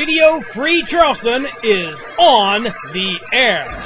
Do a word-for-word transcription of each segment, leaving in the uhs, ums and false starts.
Radio Free Charleston is on the air.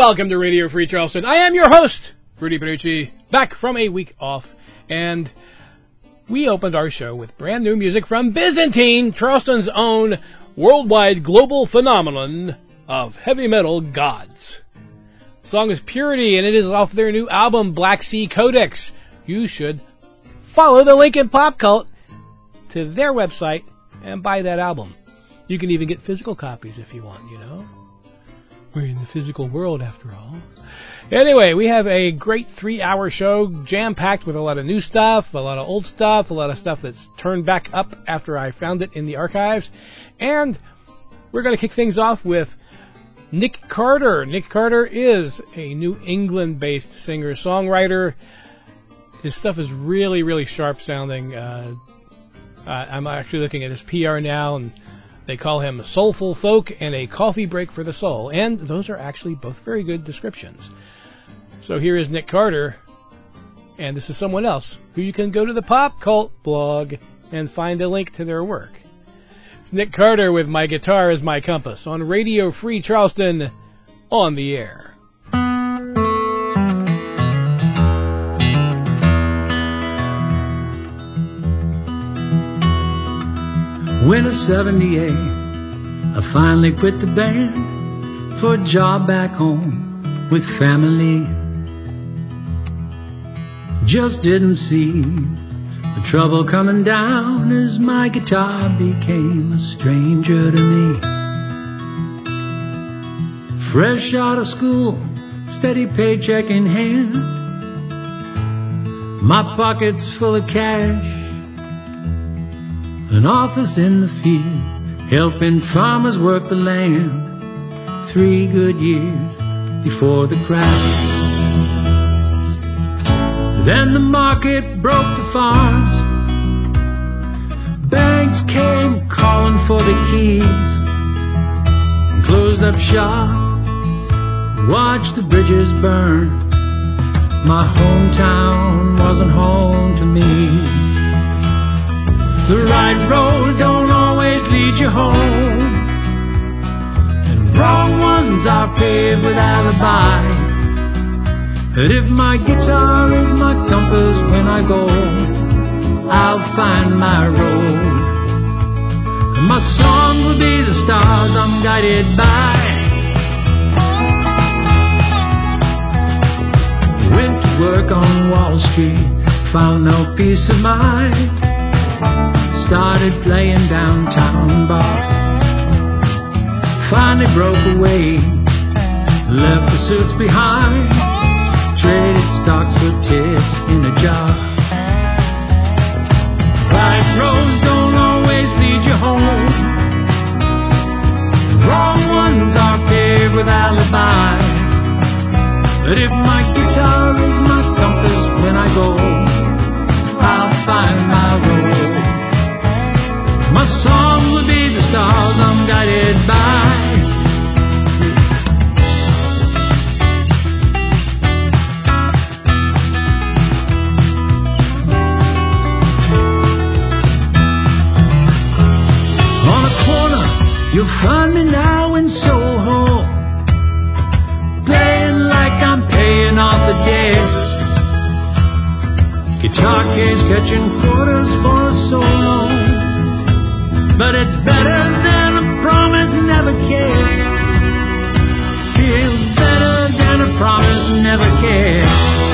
Welcome to Radio Free Charleston. I am your host, Rudy Panucci, back from a week off, and we opened our show with brand new music from Byzantine, Charleston's own worldwide global phenomenon of heavy metal gods. The song is Purity, and it is off their new album, Black Sea Codex. You should follow the link in Pop Cult to their website and buy that album. You can even get physical copies if you want, you know. We're in the physical world, after all. Anyway, we have a great three-hour show, jam-packed with a lot of new stuff, a lot of old stuff, a lot of stuff that's turned back up after I found it in the archives. And we're going to kick things off with Nick Carter. Nick Carter is a New England-based singer-songwriter. His stuff is really, really sharp-sounding. Uh, I'm actually looking at his P R now, and they call him Soulful Folk and a Coffee Break for the Soul, and those are actually both very good descriptions. So here is Nick Carter, and this is someone else who you can go to the Pop Cult blog and find a link to their work. It's Nick Carter with My Guitar is My Compass on Radio Free Charleston, on the air. Winter seventy-eight, I finally quit the band for a job back home with family. Just didn't see the trouble coming down as my guitar became a stranger to me. Fresh out of school, steady paycheck in hand, my pockets full of cash, an office in the field, helping farmers work the land. Three good years before the crash. Then the market broke the farms. Banks came calling for the keys. And closed up shop, watched the bridges burn. My hometown wasn't home to me. The right roads don't always lead you home, and wrong ones are paved with alibis. But if my guitar is my compass when I go, I'll find my road, and my song will be the stars I'm guided by. Went to work on Wall Street, found no peace of mind. Started playing downtown bars. Finally broke away, left the suits behind, traded stocks for tips in a jar. Right roads don't always lead you home, wrong ones are paved with alibis. But if my guitar is my compass when I go, I'll find my road. My song will be the stars I'm guided by. On a corner, you'll find me now in Soho, playing like I'm paying off the debt. Guitar case catching quarters for a solo, but it's better than a promise never cared. Feels better than a promise never cared.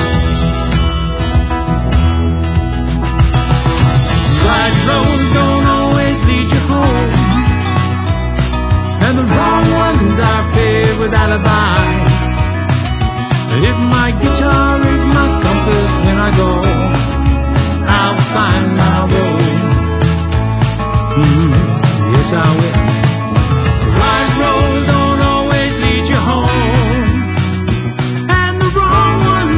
Right roads don't always lead you home, and the wrong ones are paved with alibis. But if my guitar is my compass when I go, I'll find my road. Mm, yes, I will. The right roads don't always lead you home, and the wrong ones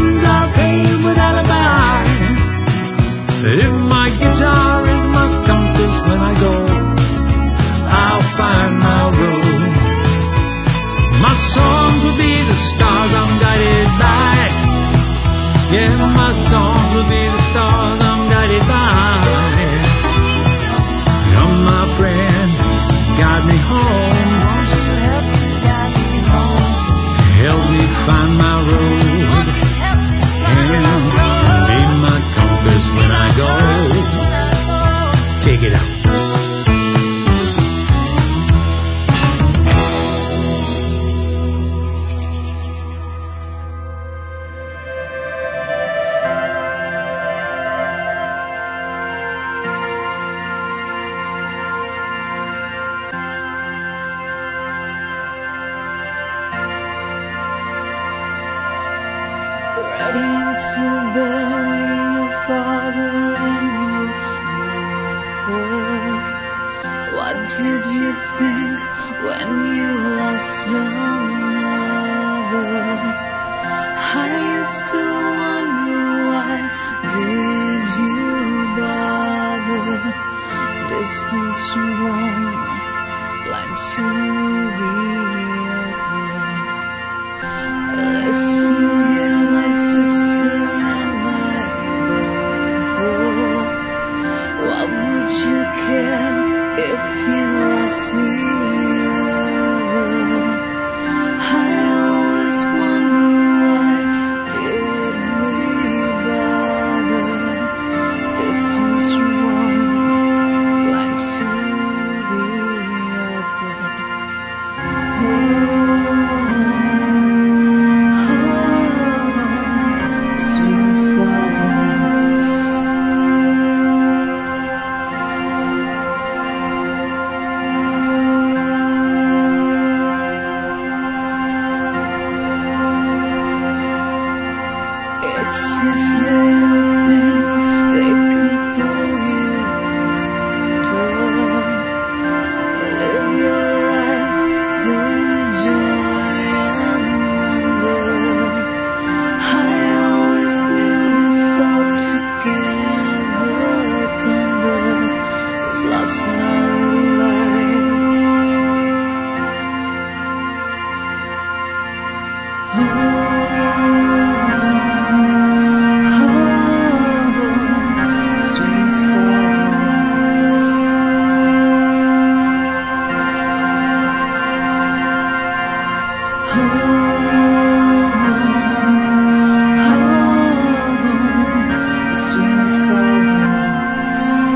think when you lost another? I used to wonder why did you bother? Distance from one, blind to the other. Listen here, my sister and my brother. What would you care if you lost the other? I always wonder why did we bother? Distance from one, blind to the other. Oh, oh, sweet as flowers. It's these little things, they can pull you under. Live your life full of joy and wonder. I always knew this all together thunder was lost in our little lives. Oh, oh, sweet as flowers. Oh, oh, sweet as flowers.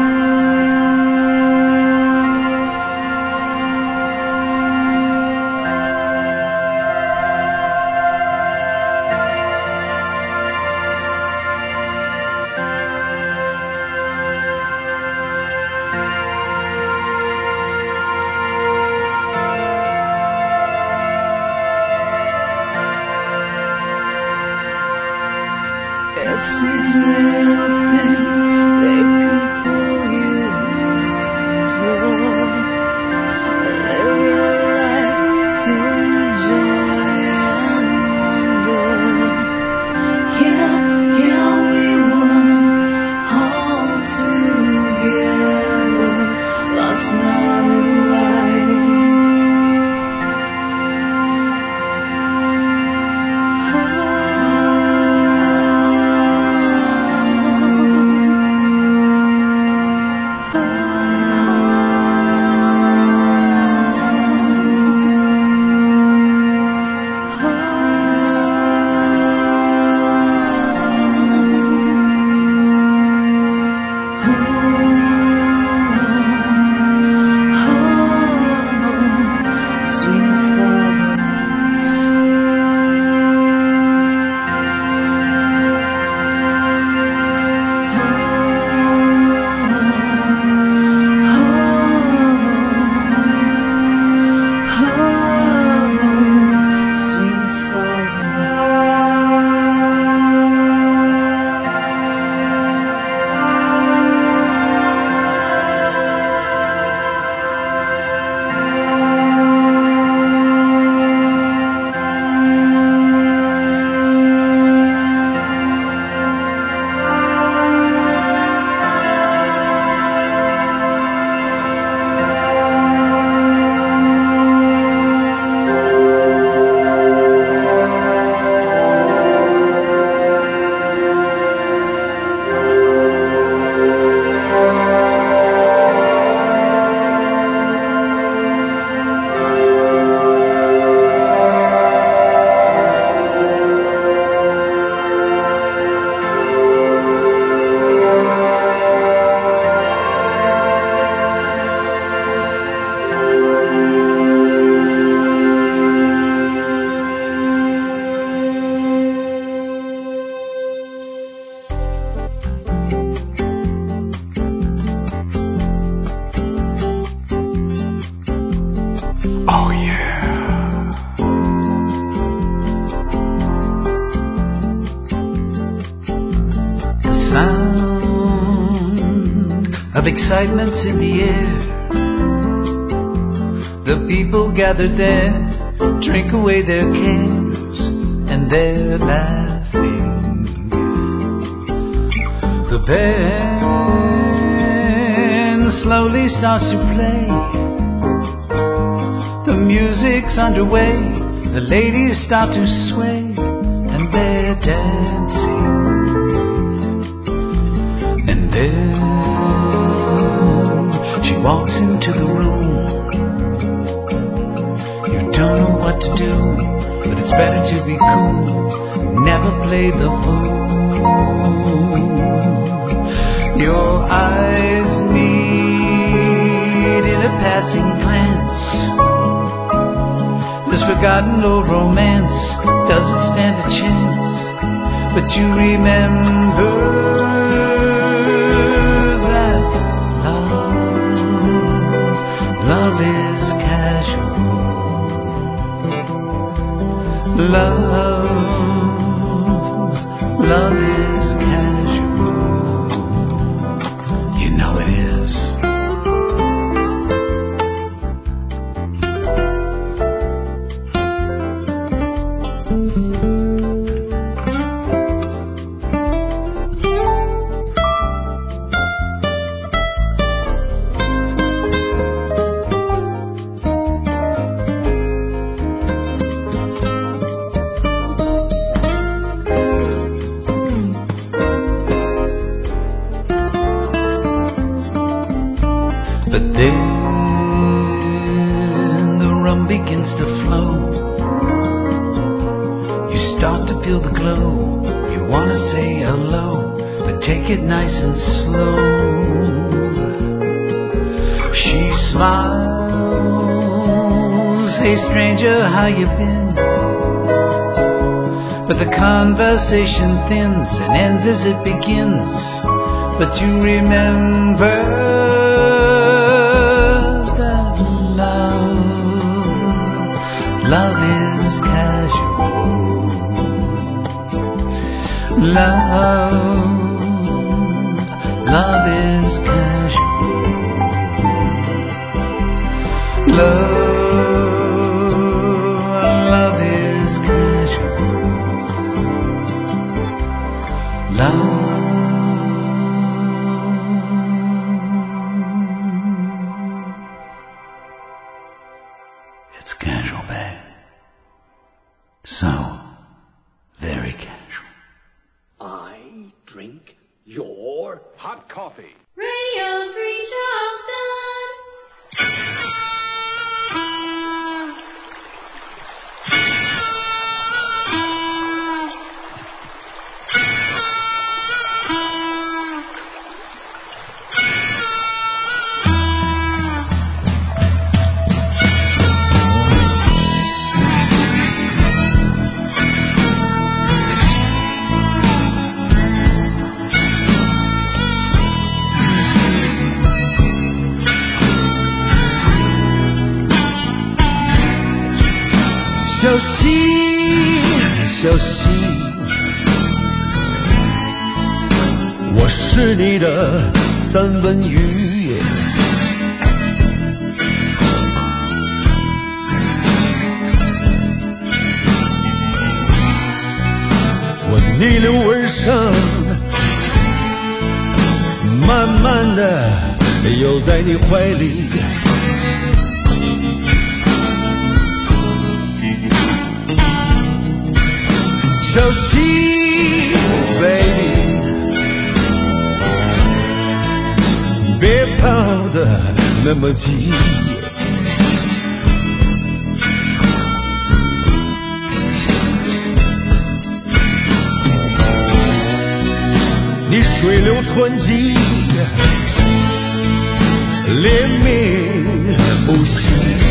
It's these little things, they can pull you under. Live your life full of joy and wonder. Yeah, yeah, we were all together, lost in our little lives. Sweet as flowers. Sweet as Excitement's in the air. The people gathered there drink away their cares, and they're laughing. The band slowly starts to play. The music's underway. The ladies start to sway, and they're dancing. And then she walks into the room. Don't know what to do, but it's better to be cool. Never play the fool. Your eyes meet in a passing glance. This forgotten old romance doesn't stand a chance. But you remember that love, love is casual. Love, love is casual. You know it is. Nice and slow. She smiles, hey stranger, how you been? But the conversation thins and ends as it begins. But you remember that love, love is casual. Love, love is casual. Love, love is casual. Love. It's casual, babe. So very casual. I drink your hot coffee. Radio Free Charleston. 小溪，小溪，我是你的三文鱼。我逆流而上，慢慢的游在你怀里。小溪 baby 别跑得那么急，你水流湍急连绵不息，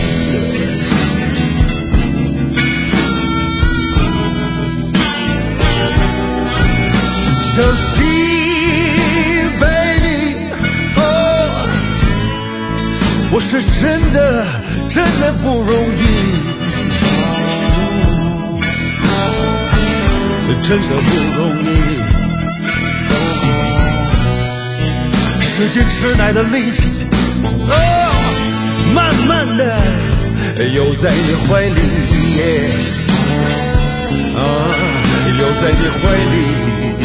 小溪 baby 哦，我是真的真的不容易，真的不容易，使尽吃奶的力气哦，慢慢的又在你怀里，啊，又在你怀里。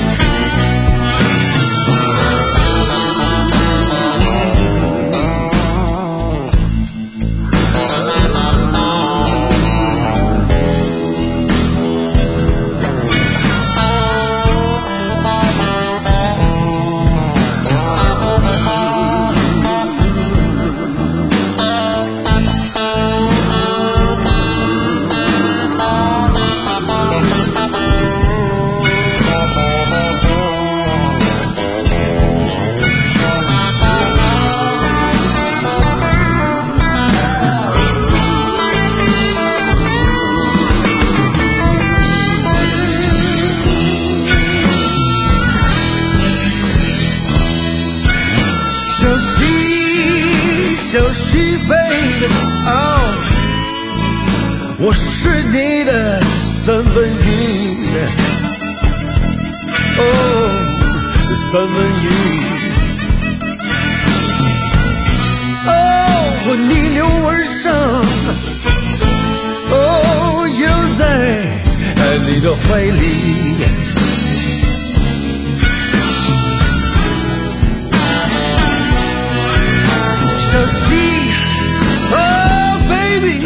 我是你的三文鱼，哦，三文鱼，哦，逆流而上，哦，又在你的怀里。小溪，哦 ，baby。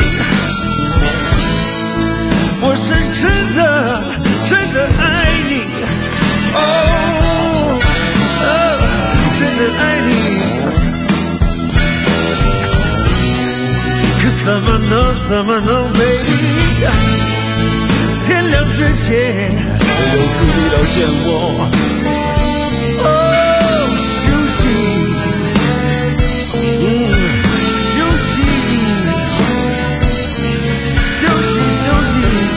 我是真的，真的爱你，哦，哦，真的爱你。可怎么能，怎么能 ，baby？ 天亮之前又注意到见我，哦，休息，嗯，休息，休息，休息。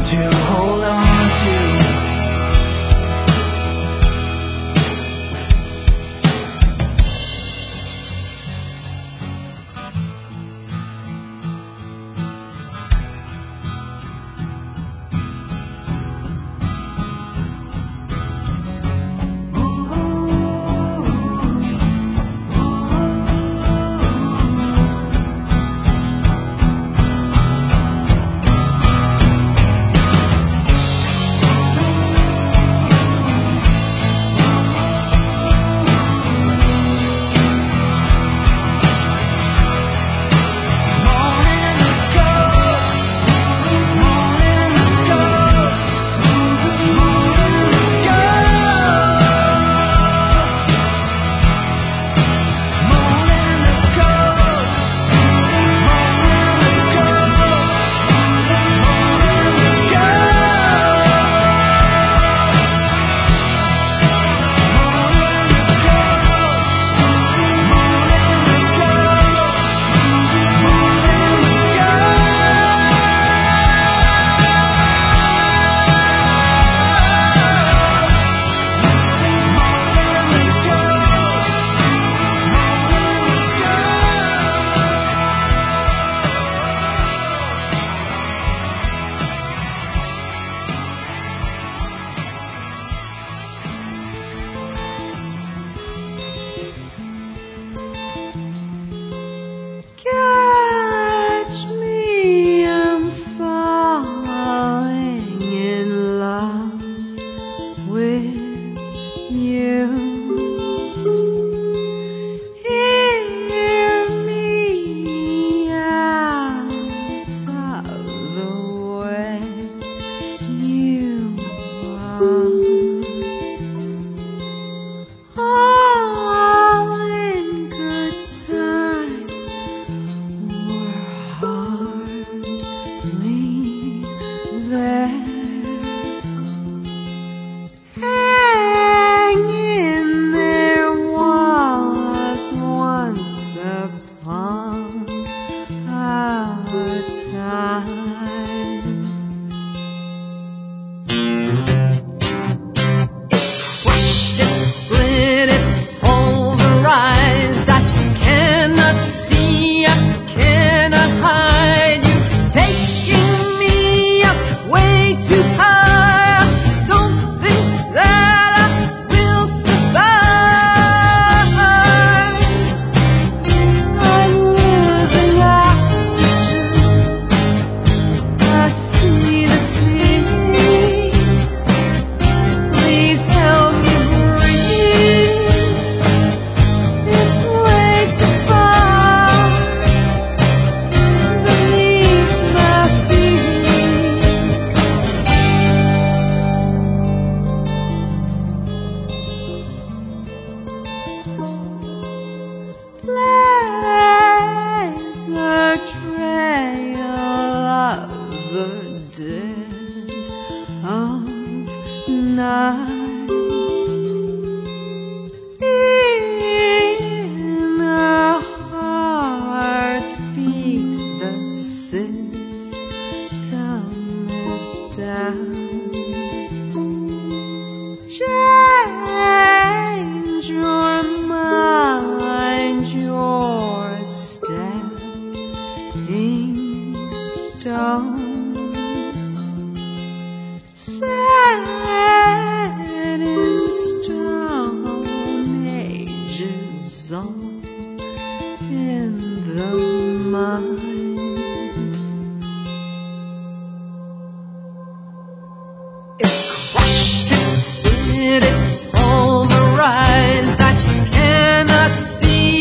on to, hold on to.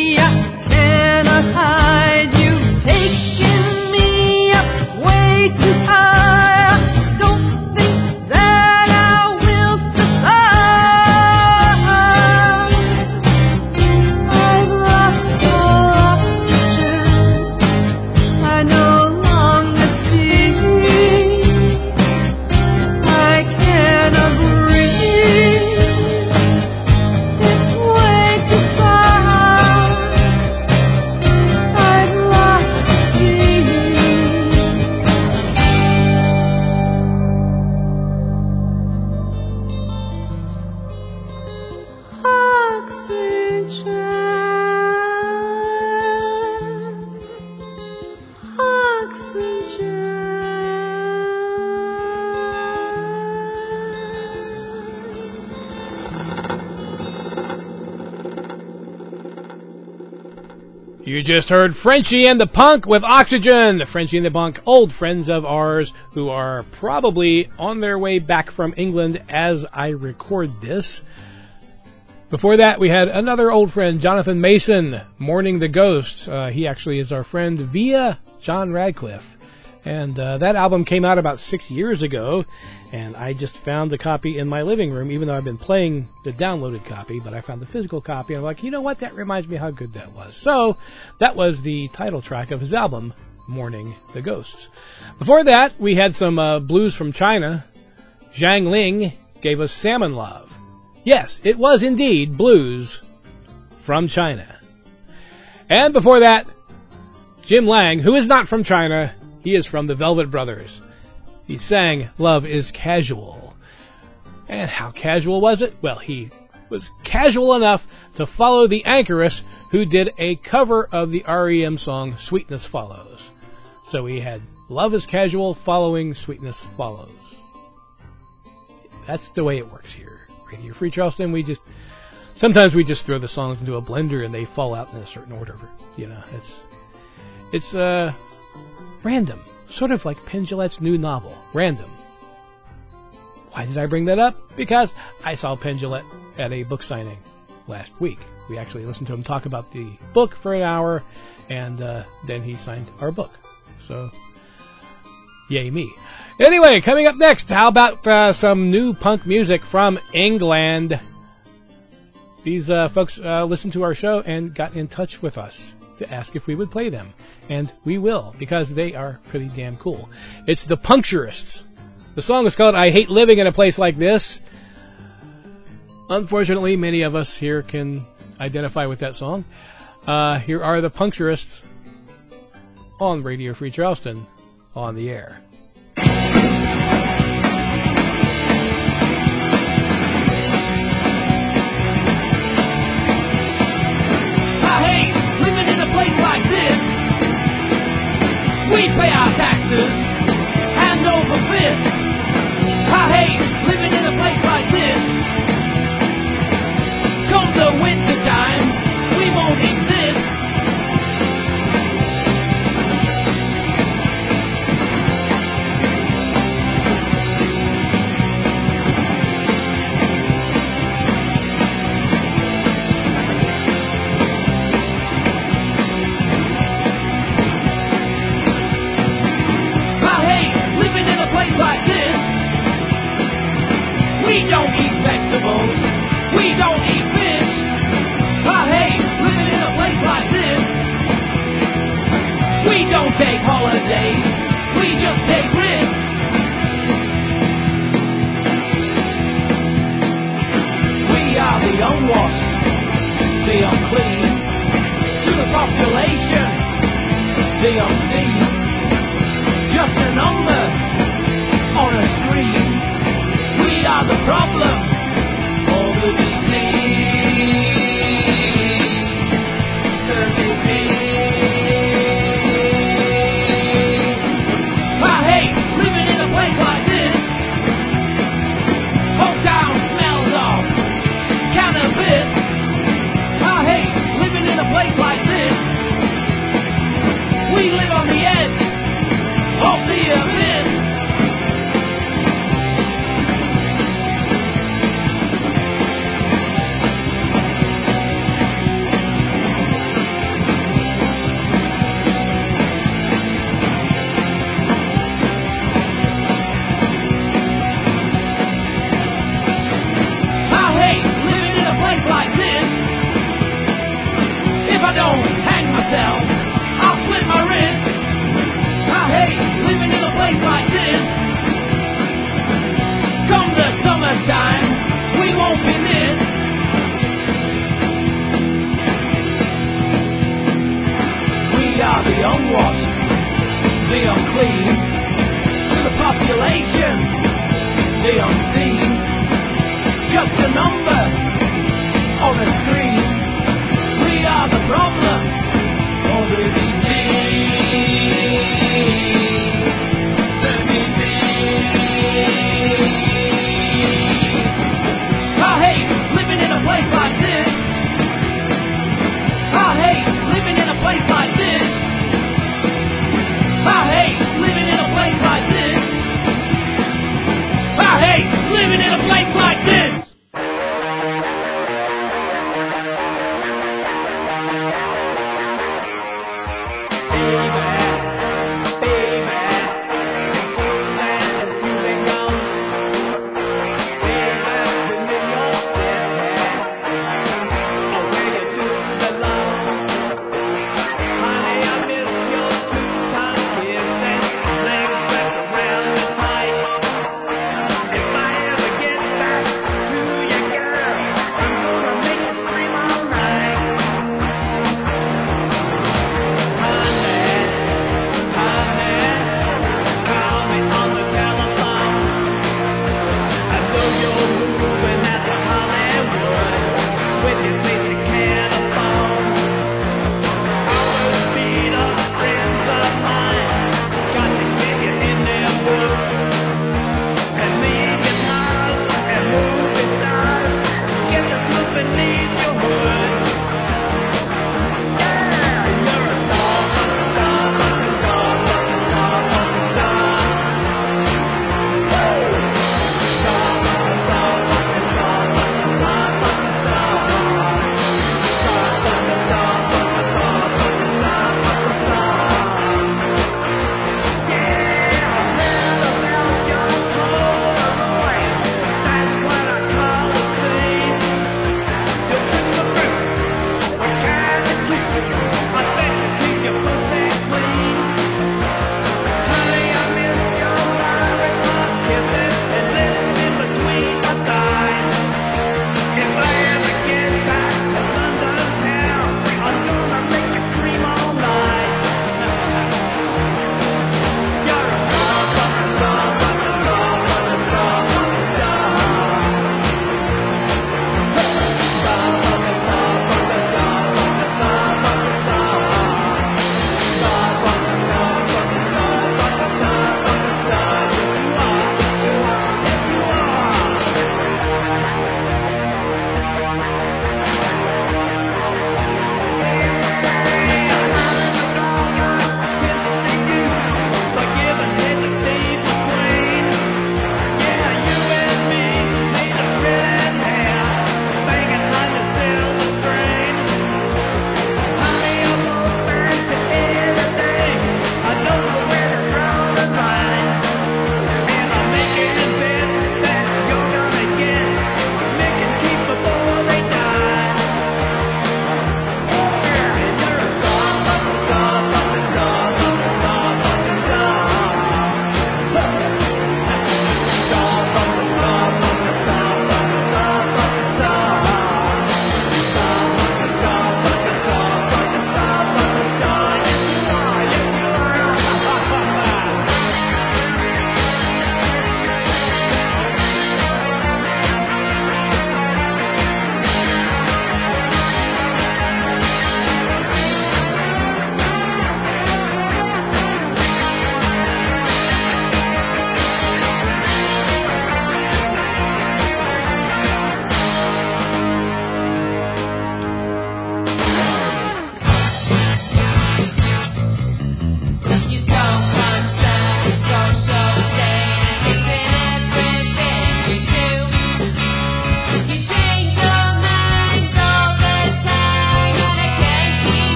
Way too You just heard Frenchie and the Punk with Oxygen. Frenchie and the Punk, old friends of ours who are probably on their way back from England as I record this. Before that, we had another old friend, Jonathan Mason, Mourning the Ghosts. Uh, he actually is our friend via John Radcliffe. And uh, that album came out about six years ago, and I just found the copy in my living room, even though I've been playing the downloaded copy, but I found the physical copy, and I'm like, you know what, that reminds me how good that was. So, that was the title track of his album, Mourning the Ghosts. Before that, we had some uh, blues from China. Zhang Ling gave us Salmon Love. Yes, it was indeed blues from China. And before that, Jim Lang, who is not from China, he is from the Velvet Brothers. He sang Love is Casual. And how casual was it? Well, he was casual enough to follow the Anchoress, who did a cover of the R E M song Sweetness Follows. So we had Love is Casual following Sweetness Follows. That's the way it works here. Radio Free Charleston, we just, sometimes we just throw the songs into a blender and they fall out in a certain order. You know, it's, it's, uh, random. Sort of like Penn Jillette's new novel, Random. Why did I bring that up? Because I saw Penn Jillette at a book signing last week. We actually listened to him talk about the book for an hour, and uh, then he signed our book. So, yay me. Anyway, coming up next, how about uh, some new punk music from England? These uh, folks uh, listened to our show and got in touch with us to ask if we would play them. And we will, because they are pretty damn cool. It's the Puncturists. The song is called I Hate Living in a Place Like This. Unfortunately, many of us here can identify with that song. Uh, here are the Puncturists on Radio Free Charleston on the air. Like this, we pay our taxes hand over fist. I hate living in a place like this. Come the winter time, we won't exist. problem, or the disease.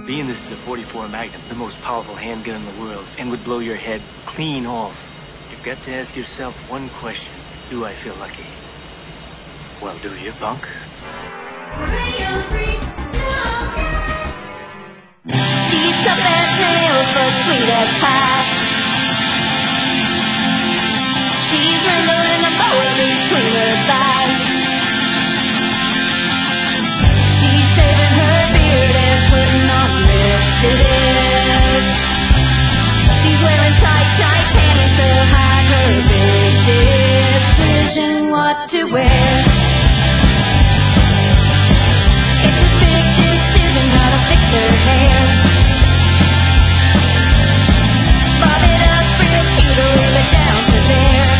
Being this is a forty-four Magnum, the most powerful handgun in the world, and would blow your head clean off, you've got to ask yourself one question. Do I feel lucky? Well, do you, punk? She's tough as nails, but sweet as pie. She's wrangling a boa between her thighs. She's shaving her beard and putting on lipstick. She's wearing tight, tight panties to hide her big decision what to wear. It's a big decision how to fix her hair. Bob it up real cute or leave it down to there.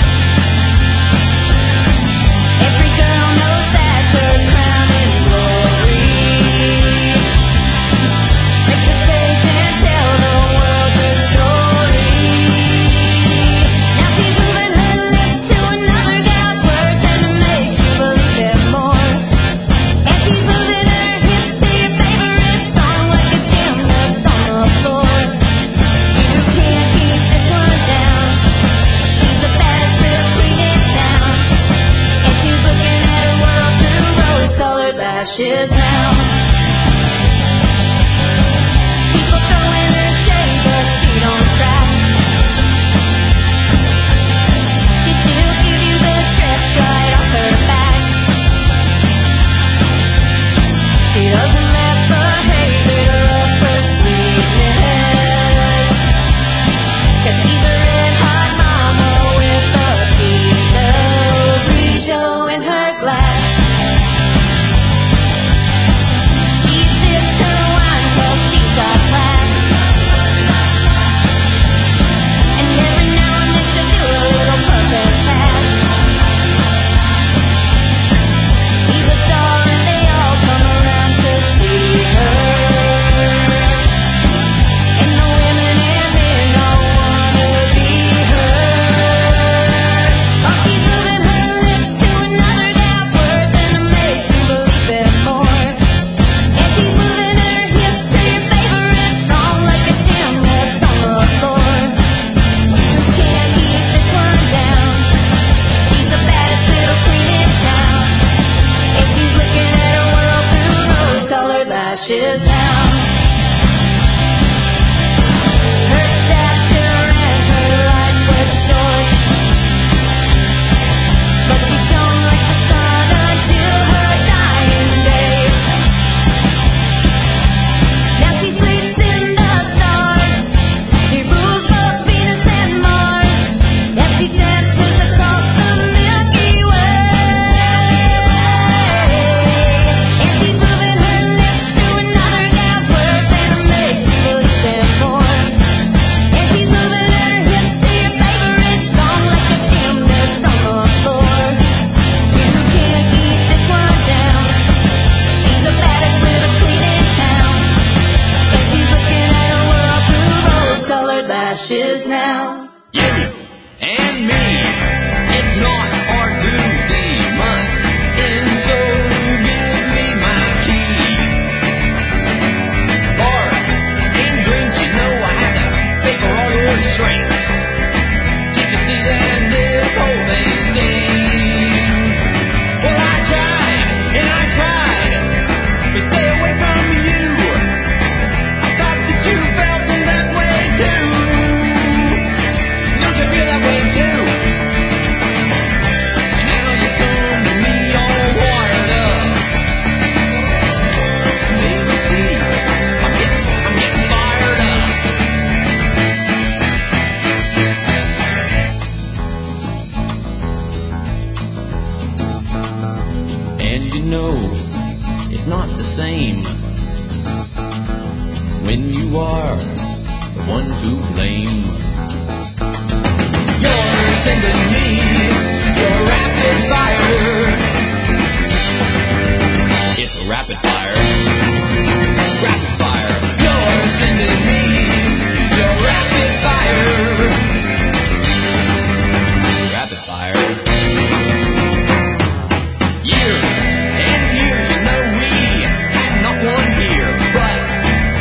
Every girl knows that's her crown and glory. Take the stage and tell the world her story. Now she's moving her lips to another gal's words and it makes you believe it more. And she's moving her hips to your favorite song like a gymnast on the floor. You can't keep this one down. She's the baddest little queen in town. And she's looking at her world through rose-colored lashes now. People throwing her shade, but she don't cry. She still gives you the dress right off her back. She doesn't let the hater up her sweetness. 'Cause she's a red hot mama with a Pinot Grigio in her glass. She sips her wine 'cause she's got class. And every now and then she'll do a little puppet pass. She's a star and they all come around to see her. And the women and men all wanna be her. Oh, she's moving her lips to another gal's words and it makes you believe it more. And she's moving her hips to your favorite song like a gymnast on the floor. You can't keep this one down. She's the baddest little queen in town. And she's looking at her world through rose-colored lashes now. Her stature and her life was short, but she shone like the sun until her dying day. Now she sleeps in the stars. She rules both Venus and Mars. And she dances across the Milky Way. And she's moving her lips to another gal's words and it makes you believe it more. And she's moving her hips to your favorite song like a gymnast on the floor. You can't keep this one down. She's the baddest little queen in town. And she's looking at her world through rose-colored lashes now. You and me, it's not hard to see. Must and so give me my key. Bars and drinks, you know I have to pay for all your drinks. Can't you see that this whole thing stinks? Well, I tried and I tried to stay away from you. I thought that you felt in that way too. Don't you feel that way too? And now you come to me all wired up. Baby, see, I'm getting, I'm getting fired up. And you know, it's not the same when you are the one to blame. You're sending me your rapid fire. It's a rapid fire. Rapid fire. You're sending me your rapid fire. Rapid fire. Years and years, you know we had not one here, but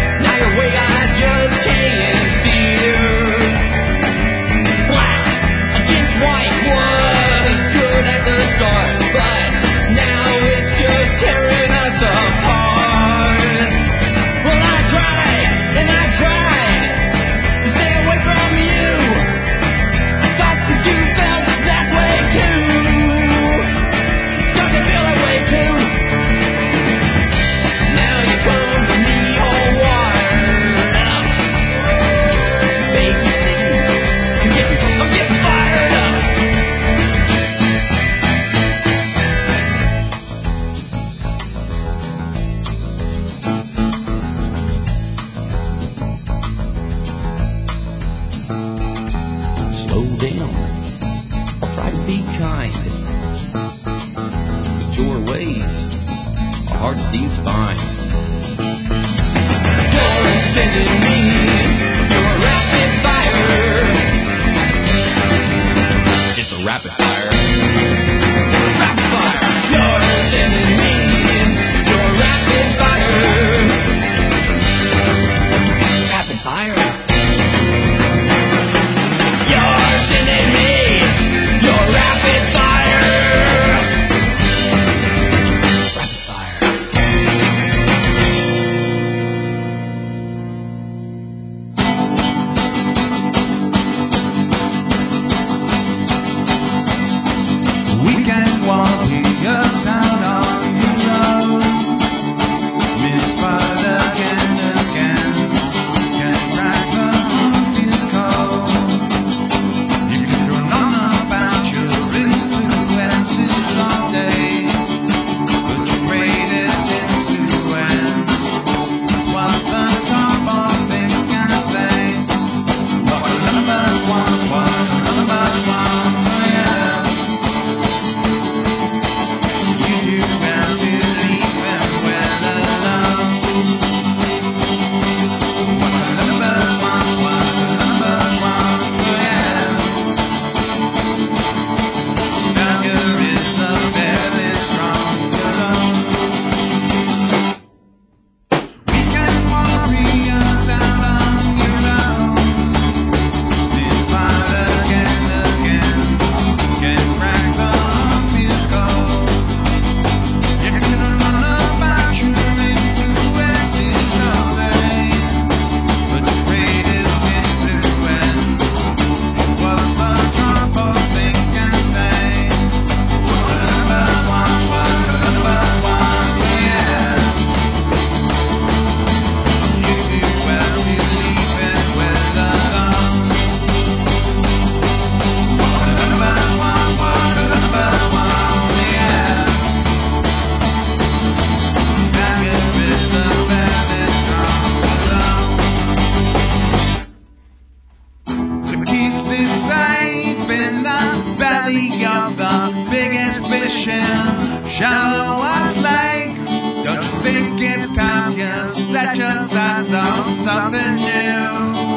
starts on something new.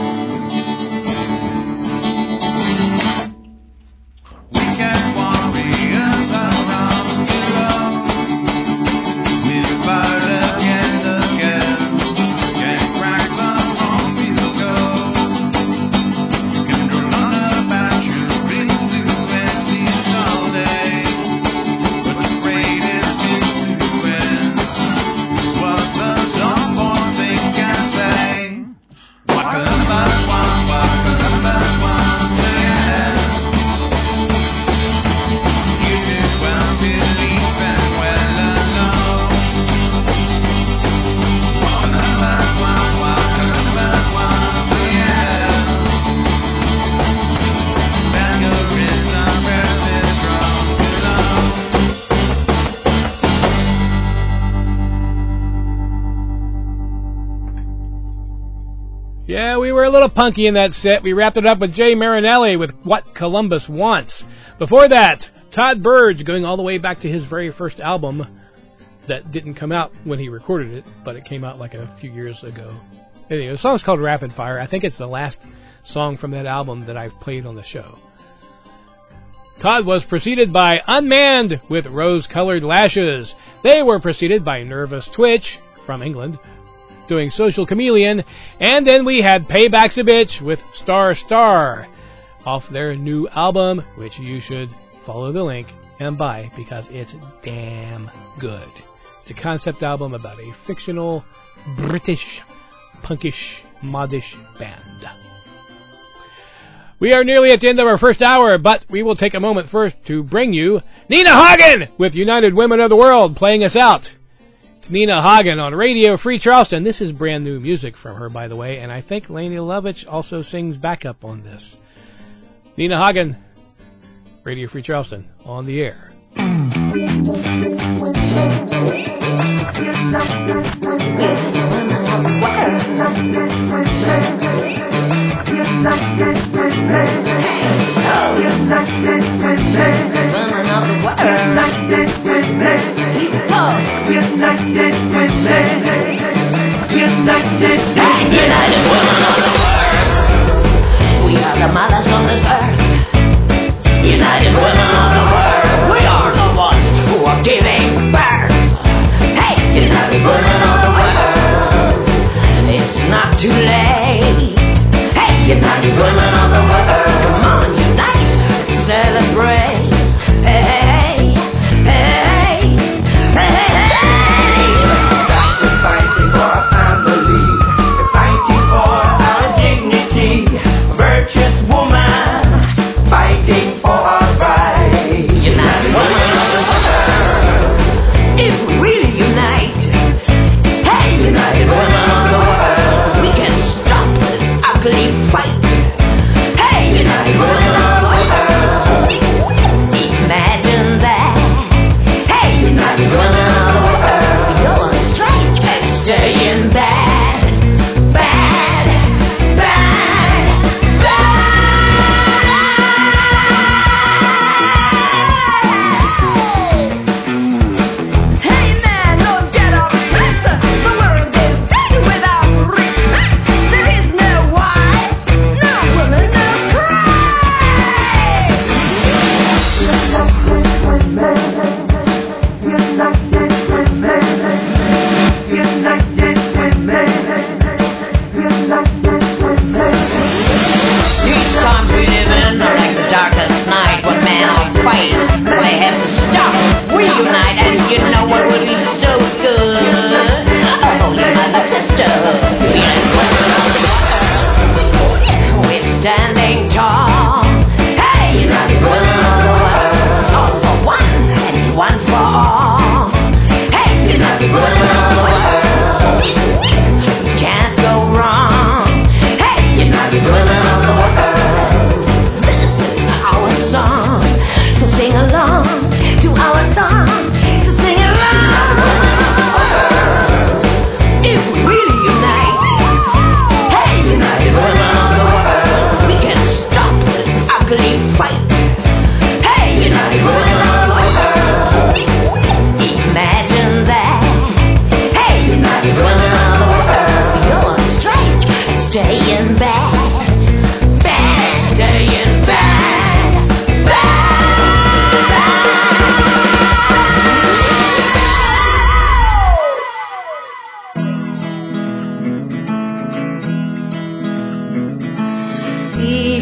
Weekend warriors around the globe. We fight again, again. Can't crack the wrong field goal. Can run about you, bring blue and seas all day. But the greatest gift to win is what the some boys think and say. What Columbus wants, what Columbus wants, yeah. You do well to leave them well alone. What Columbus wants, what Columbus wants, yeah. Vanguardism, earth is strong below. Yeah, we were a little punky in that set. We wrapped it up with Jay Marinelli with What Columbus Wants. Before that, Todd Burge going all the way back to his very first album that didn't come out when he recorded it, but it came out like a few years ago. Anyway, the song's called Rapid Fire. I think it's the last song from that album that I've played on the show. Todd was preceded by Unmanned with Rose-Colored Lashes. They were preceded by Nervous Twitch from England doing Social Chameleon. And then we had Payback's a Bitch with Star Star off their new album, which you should follow the link and buy because it's damn good. It's a concept album about a fictional British punkish modish band. We are nearly at the end of our first hour, but we will take a moment first to bring you Nina Hagen with United Women of the World playing us out. It's Nina Hagen on Radio Free Charleston. This is brand new music from her, by the way, and I think Lainey Lovitch also sings backup on this. Nina Hagen, Radio Free Charleston, on the air. United women of the world, we are the mothers on this earth. United women of the world, we are the ones who are giving birth. Hey, United women of the world, it's not too late. Hey, United women of the world, come on, unite, celebrate. Hey, hey, hey, hey, hey, hey. We're fighting for our family, we're fighting for our dignity, a virtuous woman, fighting for our right. United women of the world, if we really unite,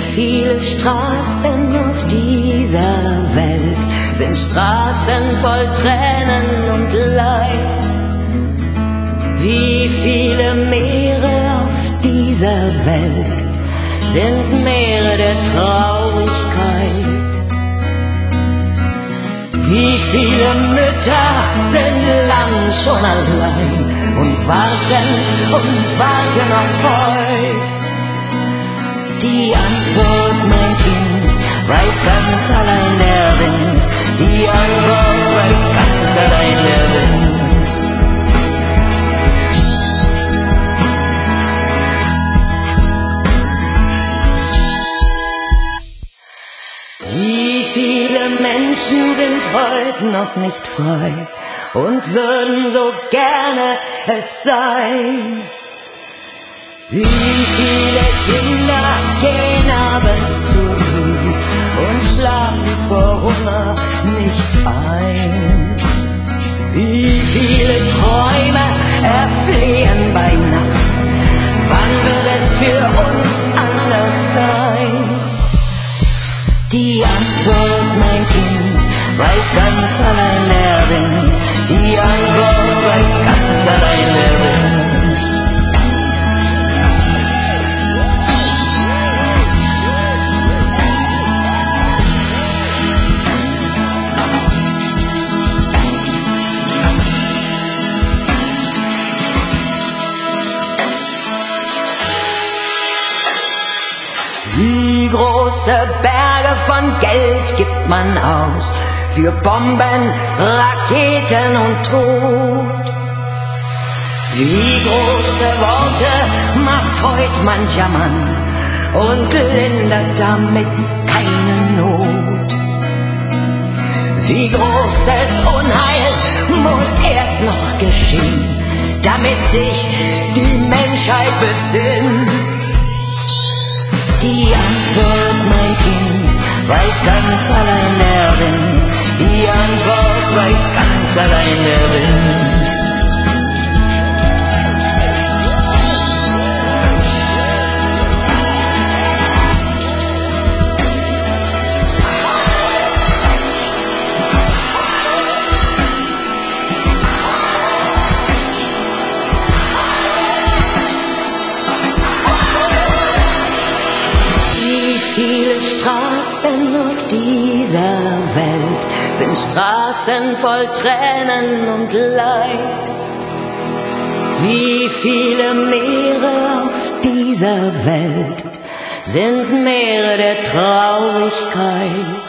viele Straßen auf dieser Welt sind Straßen voll Tränen und Leid. Wie viele Meere auf dieser Welt sind Meere der Traurigkeit. Wie viele Mütter sind lang schon allein und warten und warten auf euch. Die Antwort, mein Kind, weiß ganz allein der Wind. Die Antwort weiß ganz allein der Wind. Wie viele Menschen sind heute noch nicht frei und würden so gerne es sein? Wie viele Kinder gehen abends zur Ruhe und schlafen vor Hunger nicht ein? Wie viele Träume erflehen bei Nacht? Wann wird es für uns anders sein? Die Antwort, mein Kind, weiß ganz allein der Wind. Die Antwort weiß ganz allein der Wind. Wie große Berge von Geld gibt man aus für Bomben, Raketen und Tod. Wie große Worte macht heut mancher Mann und lindert damit keine Not. Wie großes Unheil muss erst noch geschehen, damit sich die Menschheit besinnt. Die Antwort, mein Kind, weiß ganz allein der Wind. Die Antwort weiß ganz allein der Wind. Viele Straßen auf dieser Welt sind Straßen voll Tränen und Leid. Wie viele Meere auf dieser Welt sind Meere der Traurigkeit.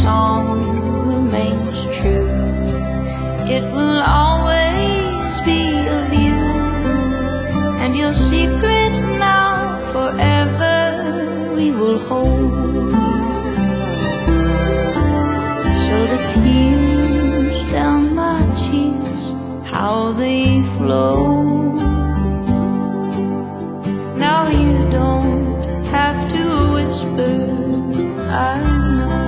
song remains true. It will always be of you, and your secret now forever we will hold. So the tears down my cheeks, how they flow. Now you don't have to whisper, I know.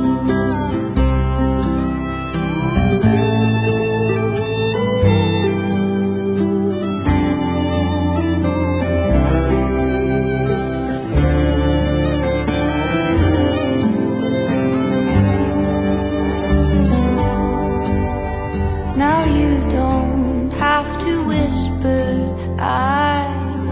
Now you don't have to whisper, I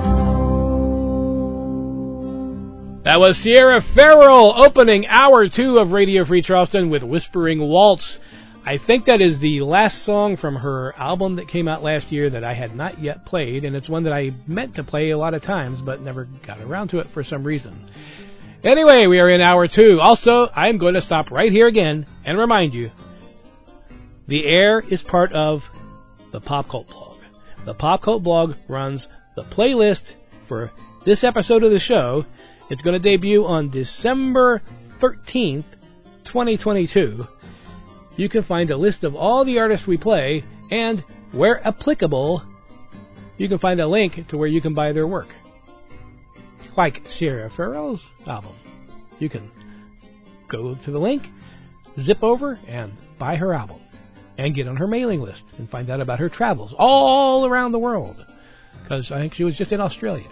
That was Sierra Farrell opening hour two of Radio Free Charleston with Whispering Waltz. I think that is the last song from her album that came out last year that I had not yet played, and it's one that I meant to play a lot of times but never got around to it for some reason. Anyway, we are in hour two. Also, I'm going to stop right here again and remind you, The Air is part of the Pop Cult Blog. The Pop Cult Blog runs the playlist for this episode of the show. It's going to debut on December thirteenth, twenty twenty-two. You can find a list of all the artists we play, and where applicable, you can find a link to where you can buy their work. Like Sierra Farrell's album. You can go to the link, zip over, and buy her album. And get on her mailing list and find out about her travels all around the world. Because I think she was just in Australia.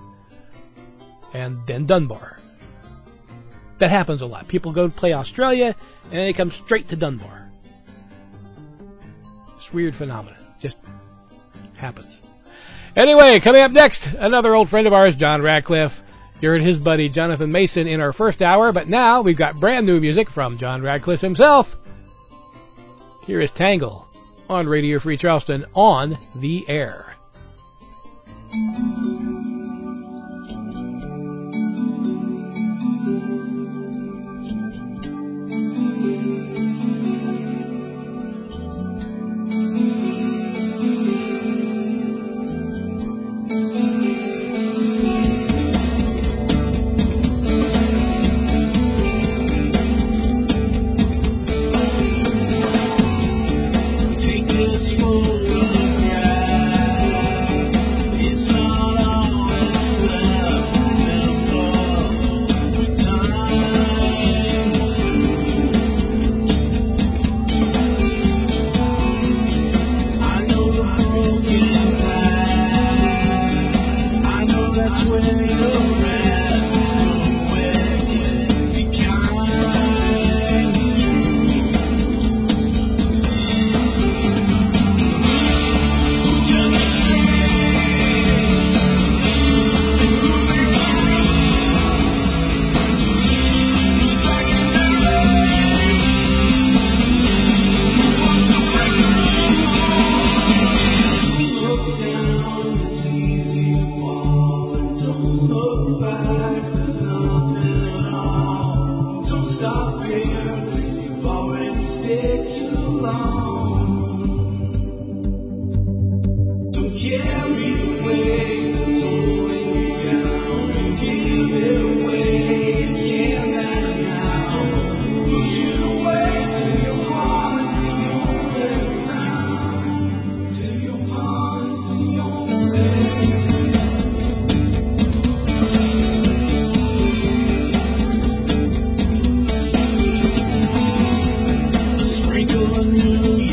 And then Dunbar. That happens a lot. People go to play Australia, and they come straight to Dunbar. It's a weird phenomenon. Just happens. Anyway, coming up next, another old friend of ours, John Radcliffe. You heard his buddy Jonathan Mason in our first hour, but now we've got brand new music from John Radcliffe himself. Here is Tangle on Radio Free Charleston on the air. Take this photograph. It's not always left. Remember the times. I know the broken path. I know that's where you're at. So wicked, be kind, true. Stay too long. Don't carry the weight that's holding you down. Give it away, you can't let it now. Push it away till your heart is the only sound. Till your heart is the only. Sprinkle a new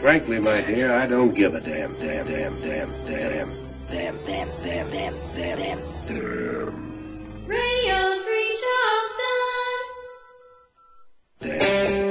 Frankly, my dear, I don't give a damn, damn, damn, damn, damn, damn, damn, damn, damn, damn, damn, damn. Radio Free Charleston. Damn.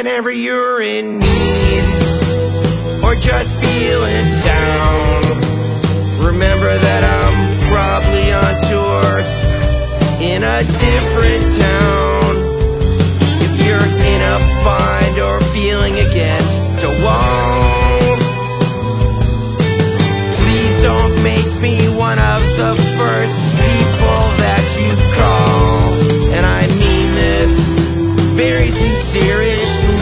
whenever you're in need or just feeling down. Remember that I'm probably on tour in a different town. If you're in a bind or feeling against a wall, please don't make me one of the first people that you call. And I mean this very sincerely.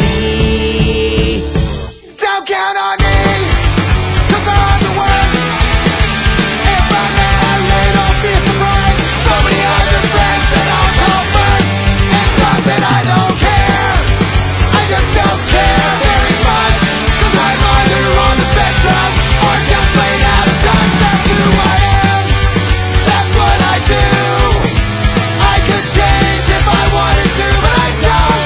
Don't count on me, 'cause I'm the worst. If I'm married, don't be surprised. So many other friends that I'll call first. It's not that I don't care, I just don't care very much. 'Cause I'm either on the spectrum or just plain out of touch. That's who I am, that's what I do. I could change if I wanted to, but I don't.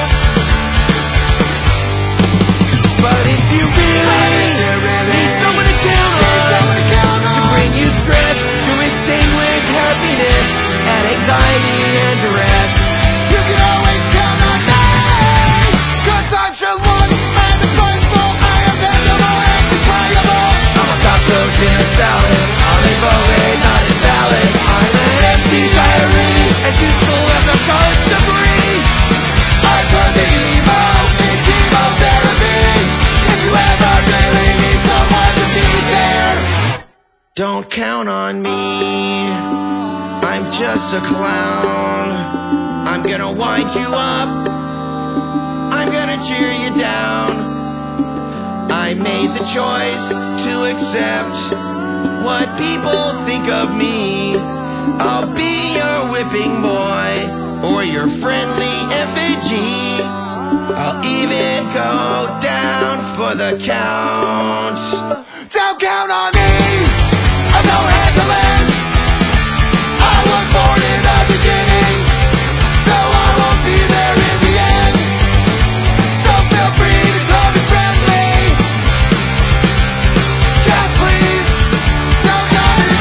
But if you really need someone to count on, to bring you stress, to extinguish happiness and anxiety and duress, you can always count on me. 'Cause I'm Shalom, I'm responsible, I am bendable and deployable. I'm a cockroach in a salad, olive oil, not invalid. I'm an empty diary, as useful as a college degree. I put the emo in chemotherapy. If you ever really need someone to be there, don't count on me. I'm just a clown. I'm gonna wind you up, I'm gonna cheer you down. I made the choice to accept what people think of me. I'll be your whipping boy or your friendly effigy. I'll even go down for the count. Don't count on me, I'm no handling. I was born in the beginning, so I won't be there in the end. So feel free to call me friendly. Just please, don't call me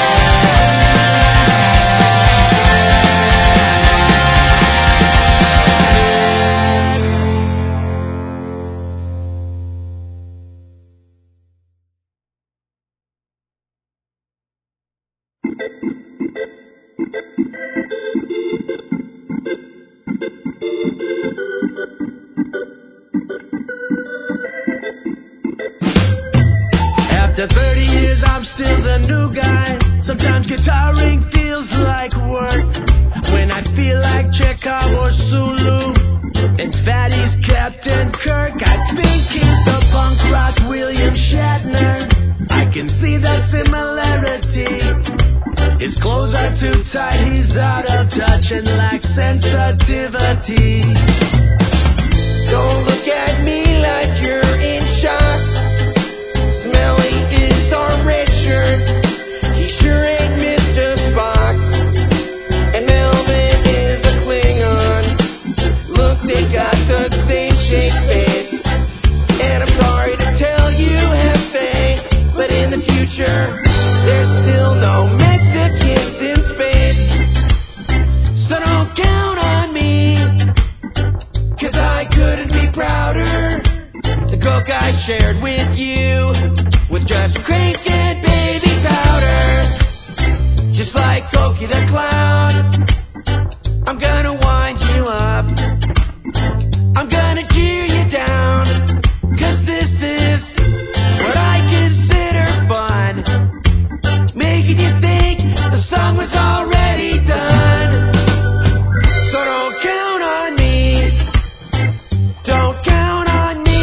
After thirty years, I'm still the new guy. Sometimes guitaring feels like work. When I feel like Chekhov or Sulu, and Fatty's Captain Kirk, I think he's the punk rock William Shatner. I can see the similarity. His clothes are too tight, he's out of touch and lacks sensitivity. Don't look at me like you're in shock. Smelly is our red shirt, he sure ain't Mister Spock. And Melvin is a Klingon. Look, they got the same shaped face. And I'm sorry to tell you, Hefe, but in the future, there's still no Mexicans in space. So don't count on me, 'cause I couldn't be prouder. The coke I shared with you was just crank and baby powder. Just like Cokie the Clown, I'm gonna wind you up, I'm gonna cheer you down. 'Cause this is what I consider fun, making you think the song was already done. So don't count on me, don't count on me.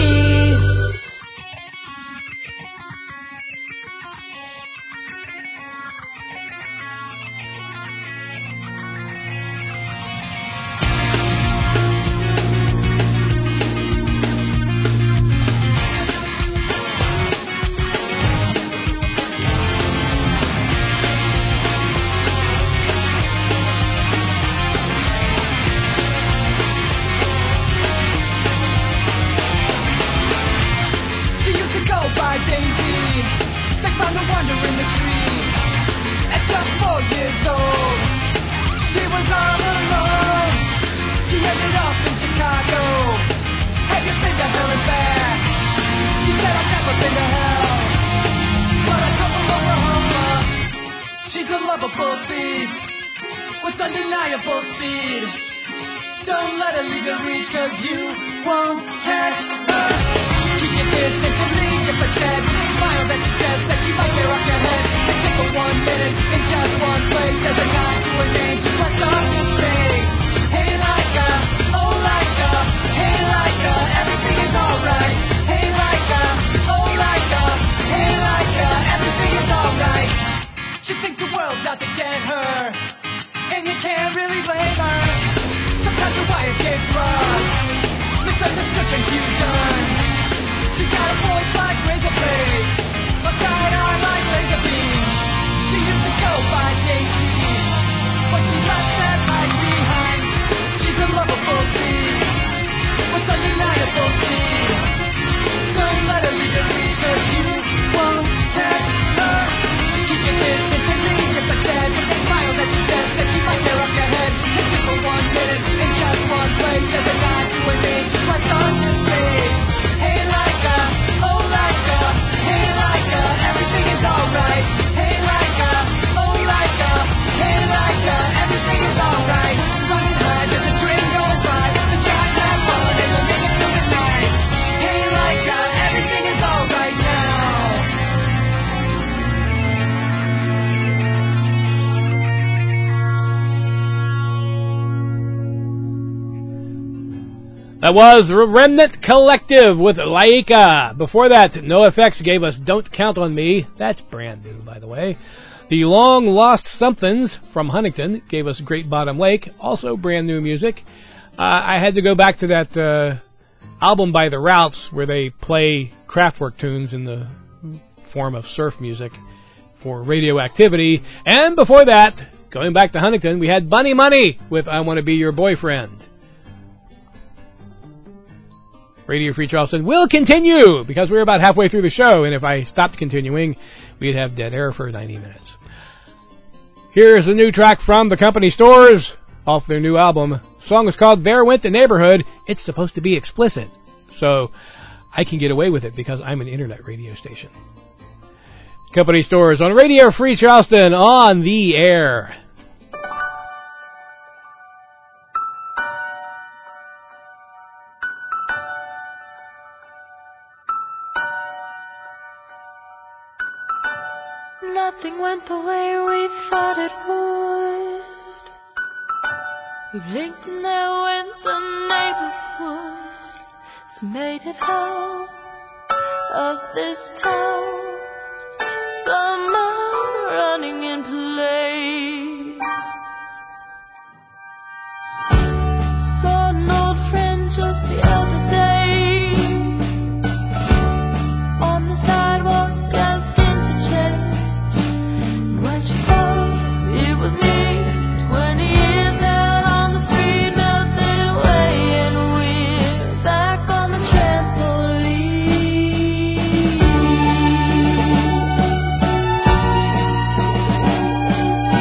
undeniable speed. Don't let her leave your reach, cause you won't catch her. Keep your distance and leave if a dead smile that suggests that she might wear off your head. And sit for one minute in just one place as a nod to her name. Just press on his face. Hey Laika, oh Laika, hey Laika, everything is alright. Hey Laika, oh Laika, hey Laika, everything is alright. She thinks the world's out to get her, and you can't really blame her. Sometimes the wires get crossed, misunderstood confusion. She's got a voice like razor blades, a tight eye like laser beams. She used to go by Daisy, but she left that life behind. She's a lovable beast with undeniable speed. Don't let her leave your lead, cause you won't catch her. Keep your distance and leave if a dead with a smile that suggests that she might tear up your head. And sit for one minute in just one place as a nod to her name. Just press on this page. Hey Laika, oh Laika, hey Laika, everything is alright. Hey Laika, oh Laika, hey Laika, everything is alright. Running high, there's a train going by. The sky has fun and we'll make it through the night. Hey Laika, everything is alright now. That was Remnant Collective with Laika. Before that, NoFX gave us Don't Count on Me. That's brand new, by the way. The Long Lost Somethings from Huntington gave us Great Bottom Lake, also brand new music. Uh, I had to go back to that uh, album by The Routs where they play Kraftwerk tunes in the form of surf music for Radioactivity. And before that, going back to Huntington, we had Bunny Money with I Want to Be Your Boyfriend. Radio Free Charleston will continue because we're about halfway through the show, and if I stopped continuing, we'd have dead air for ninety minutes. Here's a new track from the Company Stores off their new album. The song is called There Went the Neighborhood. It's supposed to be explicit, so I can get away with it because I'm an internet radio station. Company Stores on Radio Free Charleston on the air. Nothing went the way we thought it would. We blinked and there went the neighborhood. It's made it out of this town. Summer running in place. Saw an old friend just the other day on the sidewalk asking for change. When she saw it was me, twenty years out on the street melted away, and we're back on the trampoline.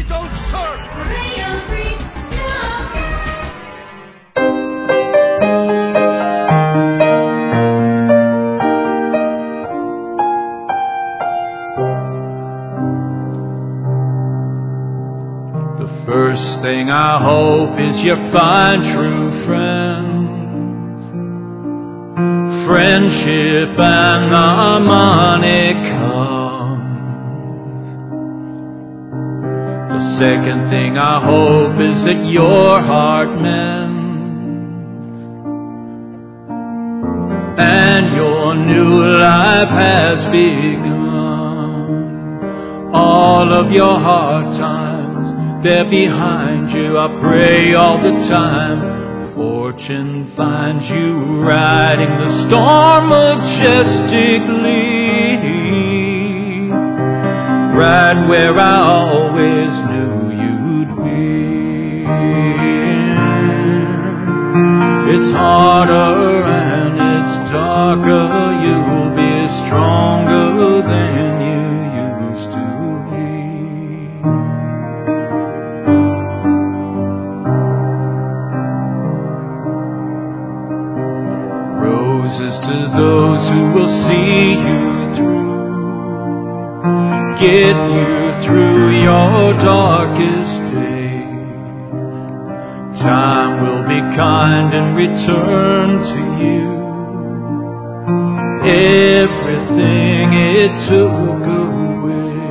don't surf. Radio Free The first thing I hope is you find true friends, friendship and the money comes. The second thing I hope is that your heart mends and your new life has begun. All of your hard times, they're behind you. I pray all the time fortune finds you riding the storm majestically, right where I always knew you'd be. It's harder and it's darker, you'll be stronger than you used to be. Roses to those who will see you through, get you through your darkest days. Time will be kind and return to you everything it took away.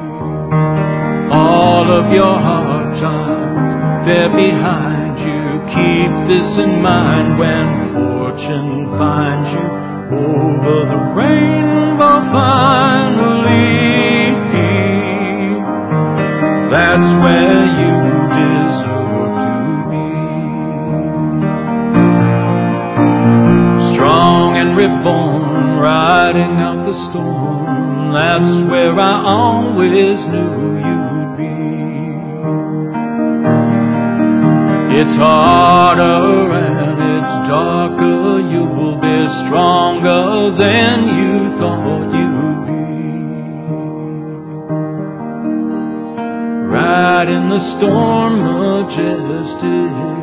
All of your hard times, they're behind you. Keep this in mind when fortune finds you over the rainbow finally. That's where you deserve to be. Strong and reborn, riding out the storm. That's where I always knew you'd be. It's harder and it's darker, you will be stronger than you thought you'd be. Ride in the storm majestically.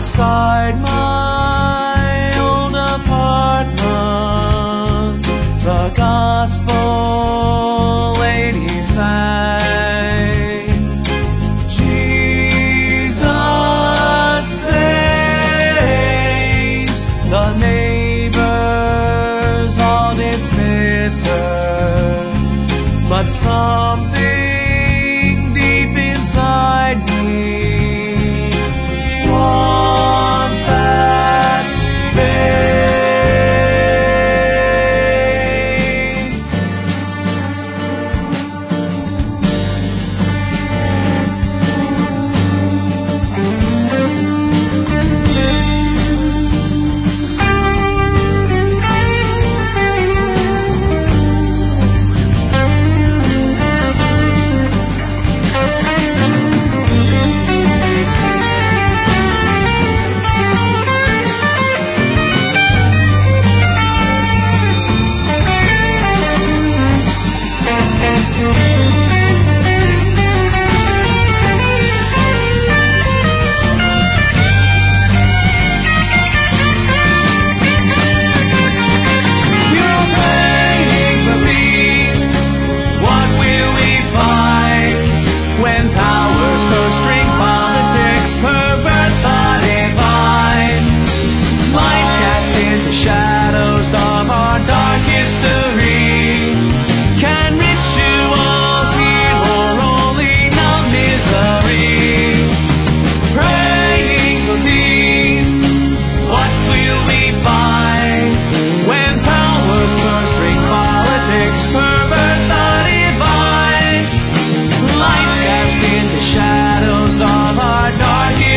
outside my old apartment, the gospel lady sang, Jesus saves, the neighbors all dismiss her, but something deep inside me was that faith. Darkest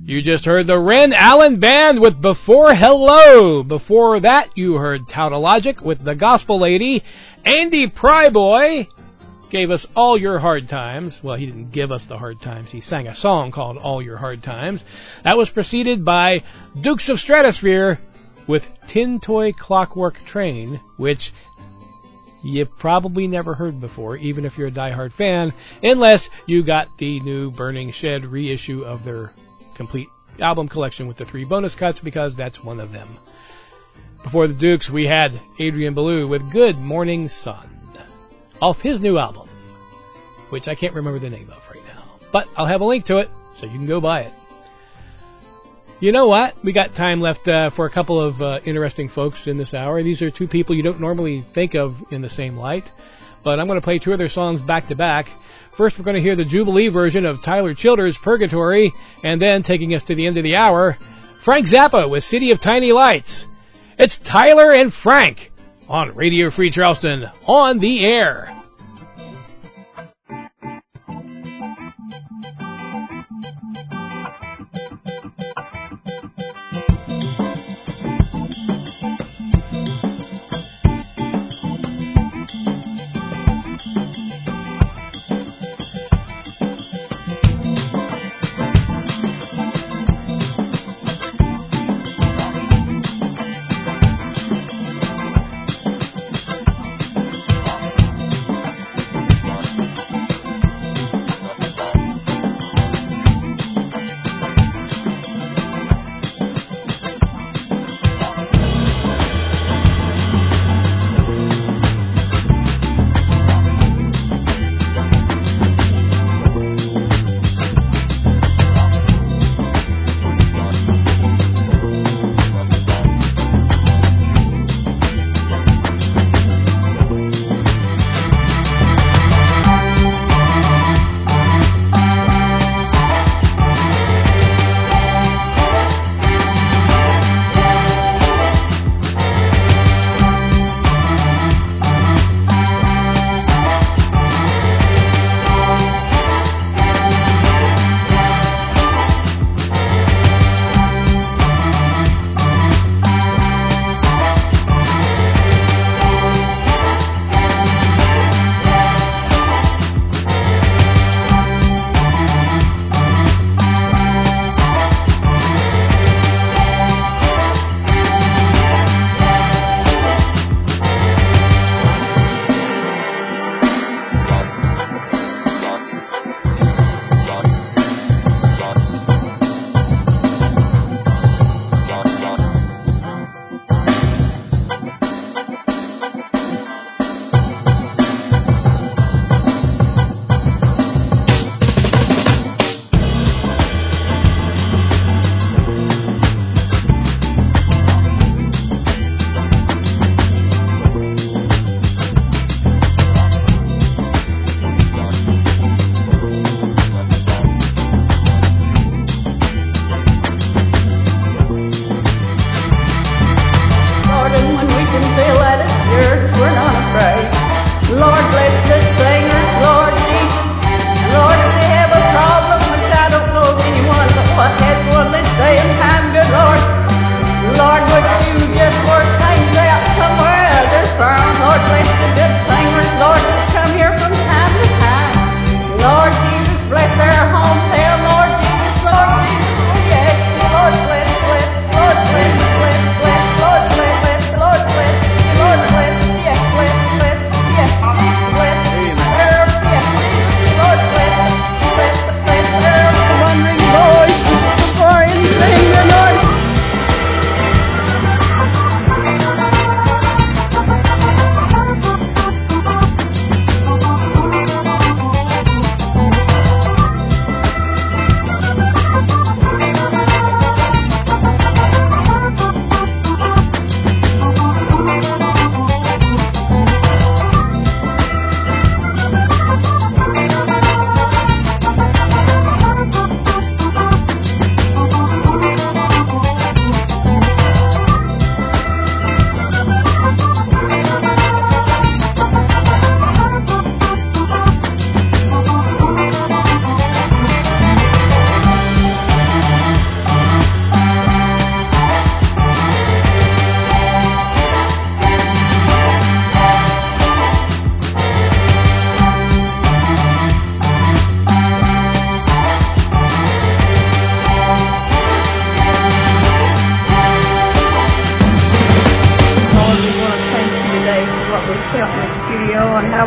You just heard the Ren Allen Band with Before Hello. Before that, you heard Tautologic with The Gospel Lady. Andy Pryboy gave us All Your Hard Times. Well, he didn't give us the hard times. He sang a song called All Your Hard Times. That was preceded by Dukes of Stratosphere with Tin Toy Clockwork Train, which you probably never heard before, even if you're a diehard fan, unless you got the new Burning Shed reissue of their complete album collection with the three bonus cuts, because that's one of them. Before the Dukes, we had Adrian Belew with Good Morning Sun, off his new album, which I can't remember the name of right now, but I'll have a link to it so you can go buy it. You know what? We got time left uh, for a couple of uh, interesting folks in this hour. These are two people you don't normally think of in the same light, but I'm going to play two of their songs back to back. First, we're going to hear the Jubilee version of Tyler Childers' Purgatory, and then, taking us to the end of the hour, Frank Zappa with City of Tiny Lights. It's Tyler and Frank on Radio Free Charleston, on the air.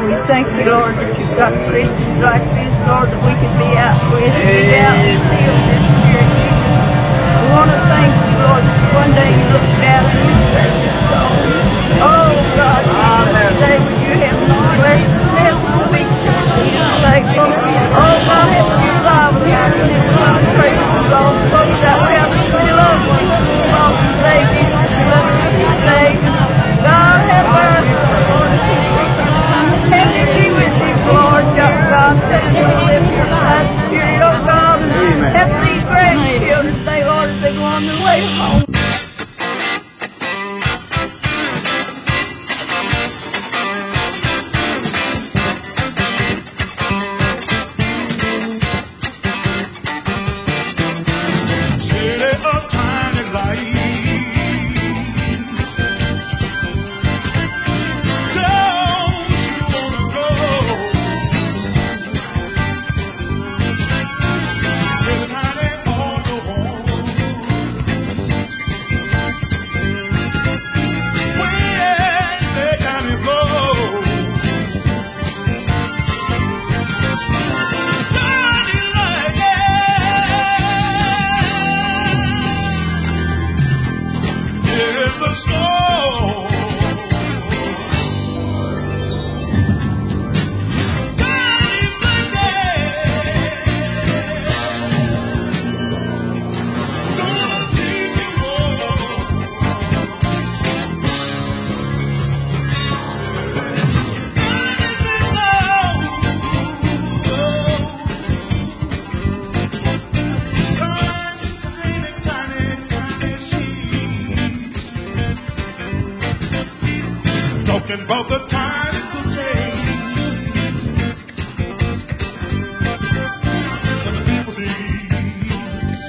we thank you, Lord, that you've got Christians like this, Lord, that we can be out with and be out in the field in this spirit, Jesus. We want to thank you, Lord, that one day you looked down and you saved us all. Oh, God, Jesus, today would you help us to bless us, help us to be Jesus' sake, Lord. Oh, God, help us to revive us out in this country, lost folks out. We have so many loved ones that are lost today, Jesus, we love you today. God, help us, Lord, to keep us. Help me be with you, Lord, God, God, help me to live here by the Spirit, oh, God, and help these grandchildren today, Lord, as they go on their way home. City of tiny lights. Don't you wanna go? With a tiny auto home. When the time blows. Tiny light, in the snow. Tiny gonna keep you warm. Tiny, tiny, tiny sheets. Talking about the tiny cookie. And the people sees.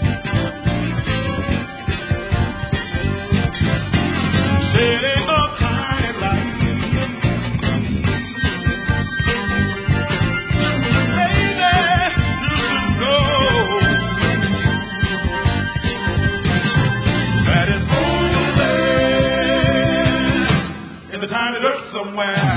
Setting up tiny lights. Baby, you should know that it's over there in the tiny dirt somewhere.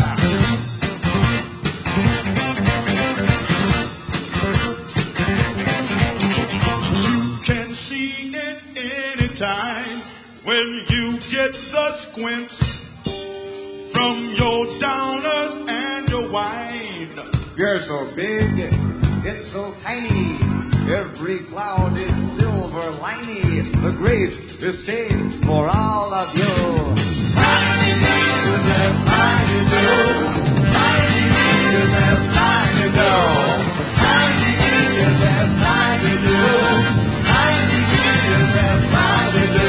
You can see it anytime when you get the squints from your downers and your wine. You're so big, it's so tiny. Every cloud is silver liney. The great escape for all of you. Tiny news as tiny do. Tiny news as tiny do. Tiny news as tiny do. Tiny news as tiny do.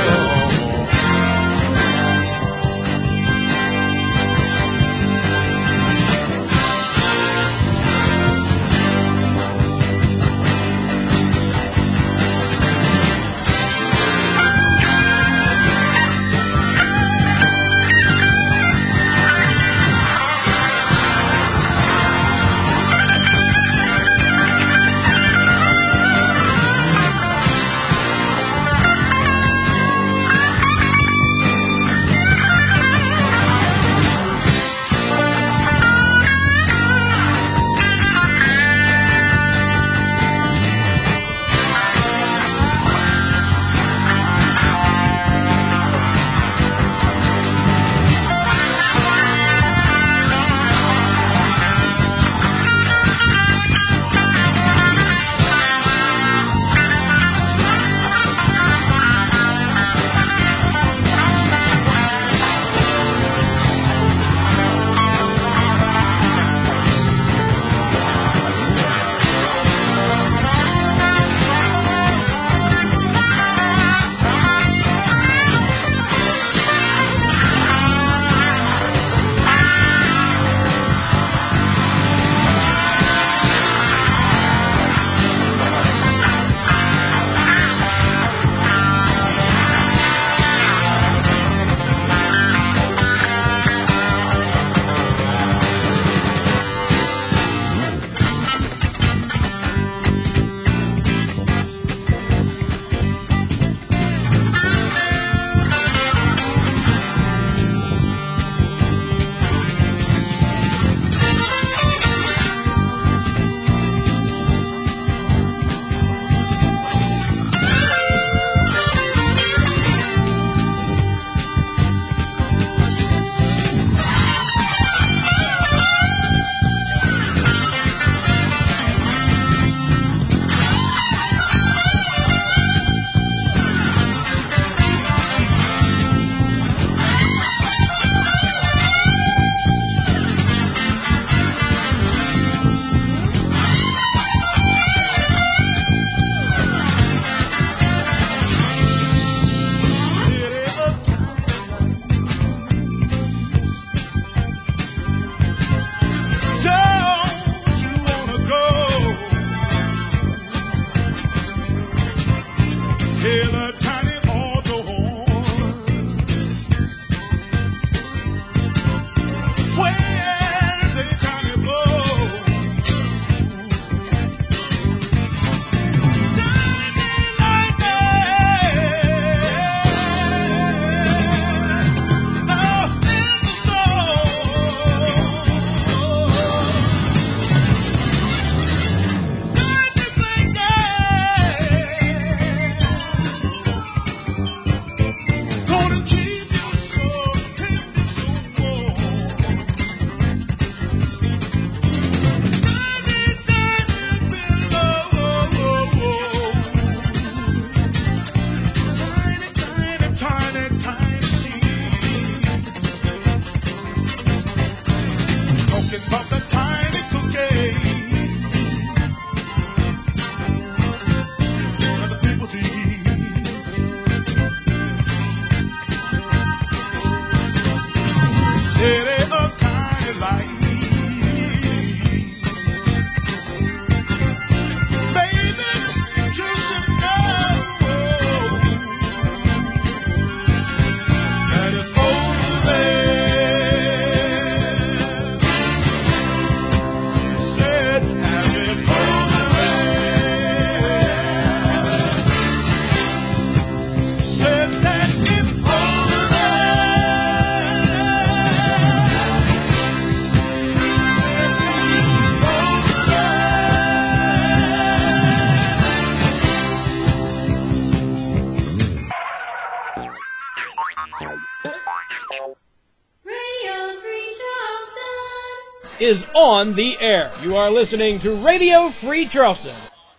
is on the air. You are listening to Radio Free Charleston.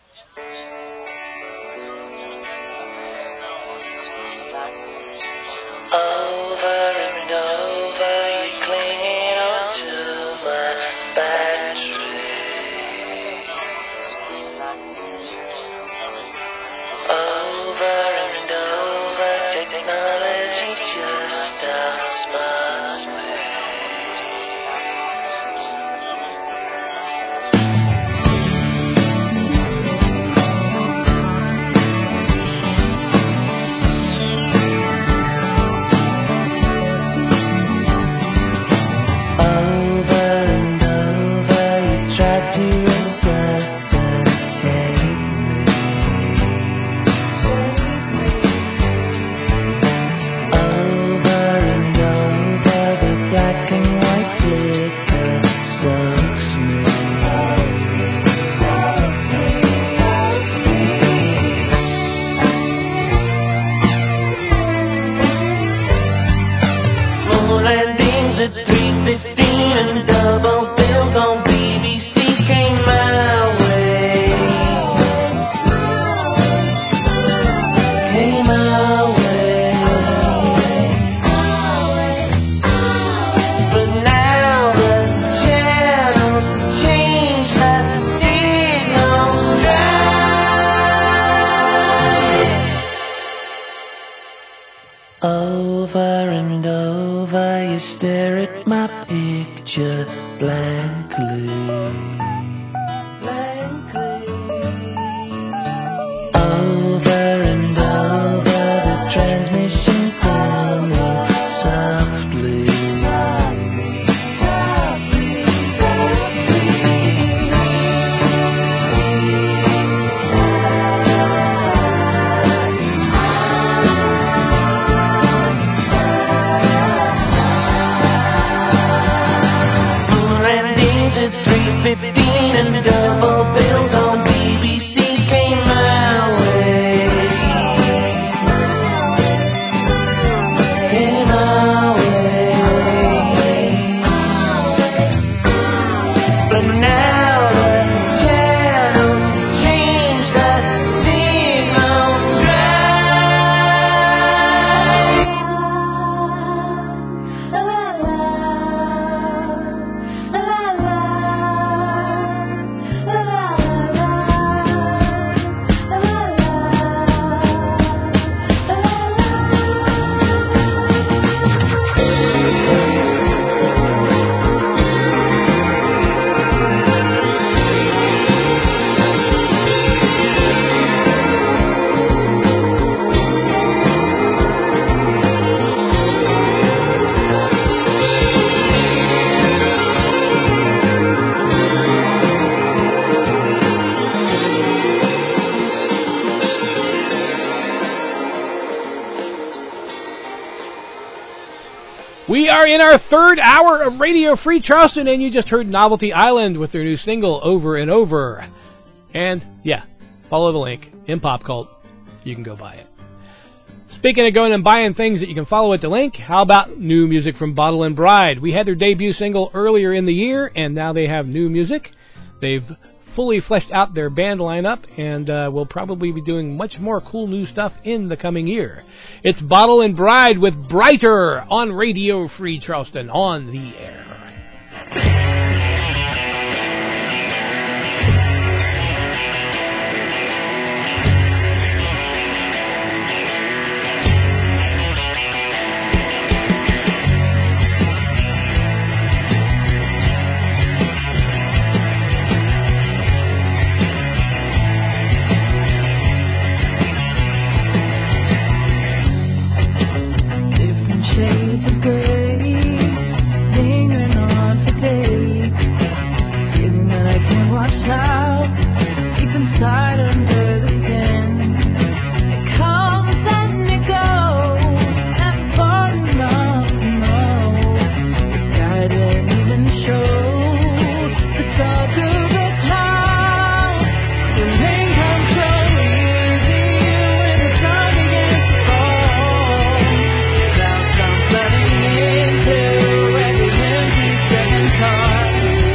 We are in our third hour of Radio Free Charleston, and you just heard Novelty Island with their new single, Over and Over. And, yeah, follow the link in Pop Cult. You can go buy it. Speaking of going and buying things that you can follow at the link, how about new music from Bottle and Bride? We had their debut single earlier in the year, and now they have new music. They've fully fleshed out their band lineup, and uh, will probably be doing much more cool new stuff in the coming year. It's Bottle and Bride with Brighter on Radio Free Charleston on the air. Shades of gray, lingering on for days, feeling that I can't wash out, deep inside under the skin. It comes and it goes, never far enough to know. The sky don't even show the sun through the clouds. The rain comes so easy when the sun begins to fall. Clouds come flooding into every empty second car.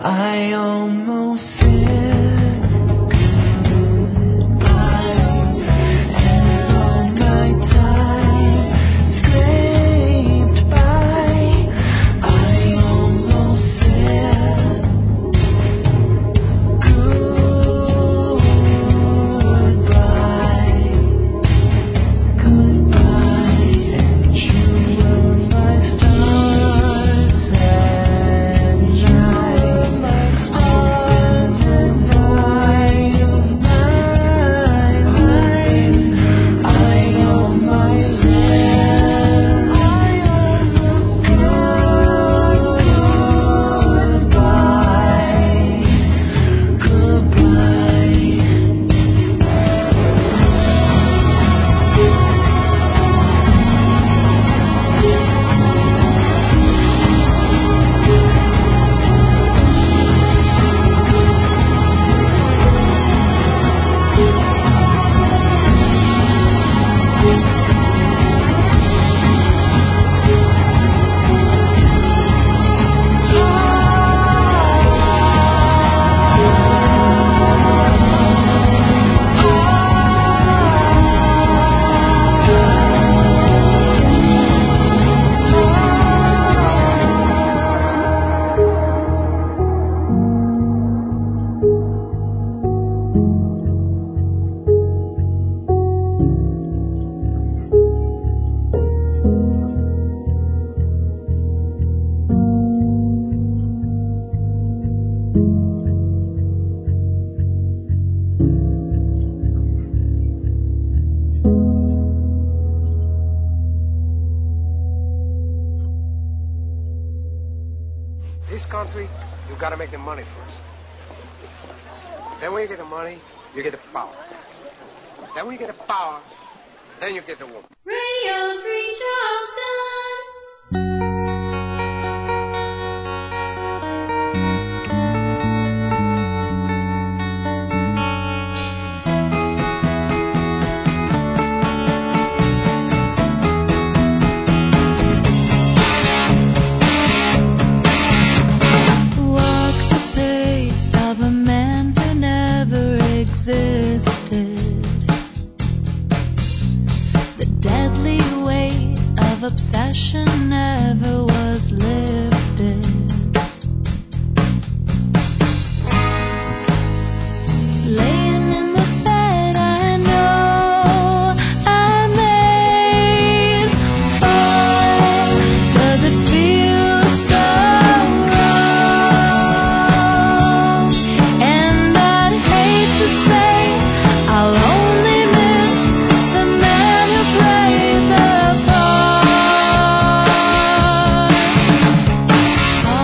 I almost said goodbye, and all my time scraped by. I almost said goodbye, goodbye, and you were my stars at night, my stars and light of my life. I almost said, I almost said goodbye, goodbye. This country, you gotta make the money first. Then when you get the money, you get the power. Then when you get the power, then you get the woman. Radio Free Charleston. Walk the pace of a man who never existed. The deadly weight of obsession never was lifted. Laying in the bed I know I made. Oh, does it feel so wrong? And I'd hate to say I'll only miss the man who played the part.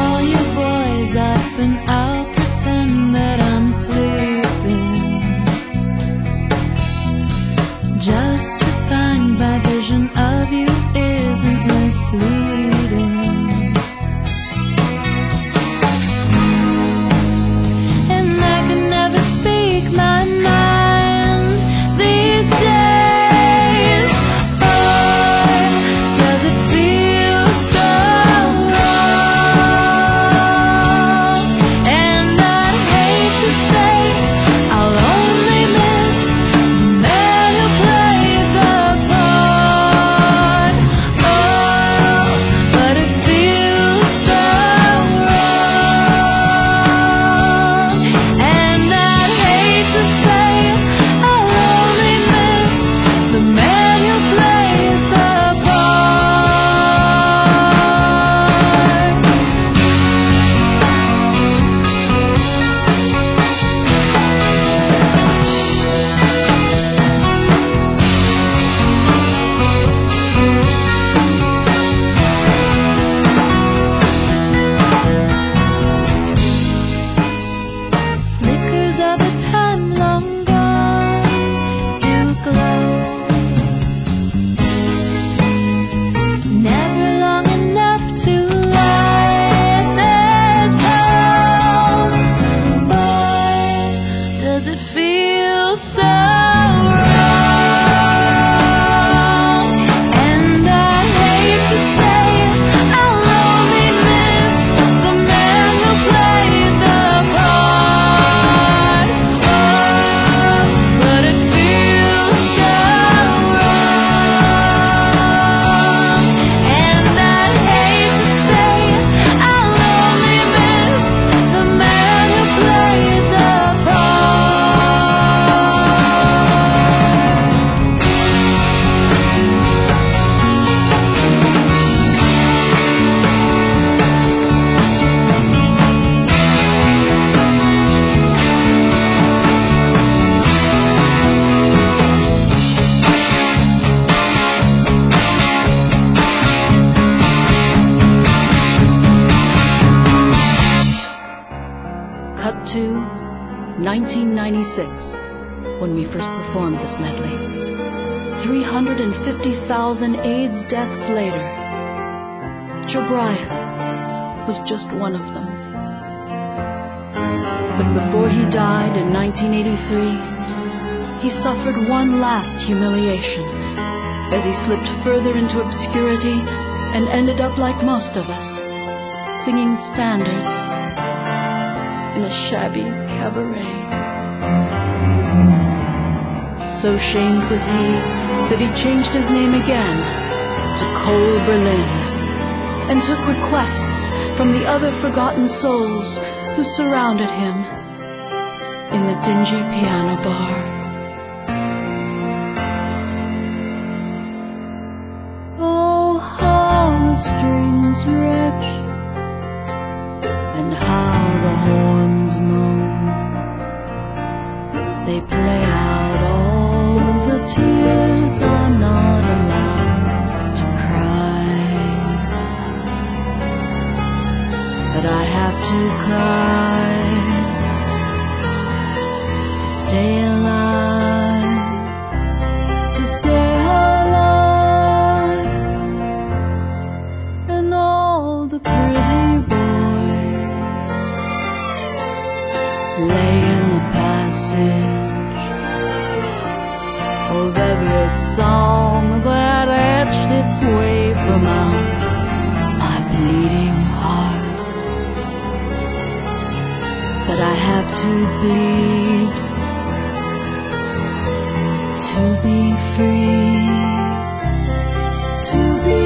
nineteen ninety-six, when we first performed this medley. three hundred fifty thousand AIDS deaths later, Jobriath was just one of them. But before he died in nineteen eighty-three, he suffered one last humiliation as he slipped further into obscurity and ended up like most of us, singing standards in a shabby cabaret. So shamed was he that he changed his name again to Cole Berlin and took requests from the other forgotten souls who surrounded him in the dingy piano bar. Oh, how the strings retch and how the horns moan. They play out all the tears I'm not allowed to cry. But I have to cry to stay alive, to stay alive. And all the pretty boys lay in the passage of every song that etched its way from out my bleeding heart. But I have to bleed to be free, to be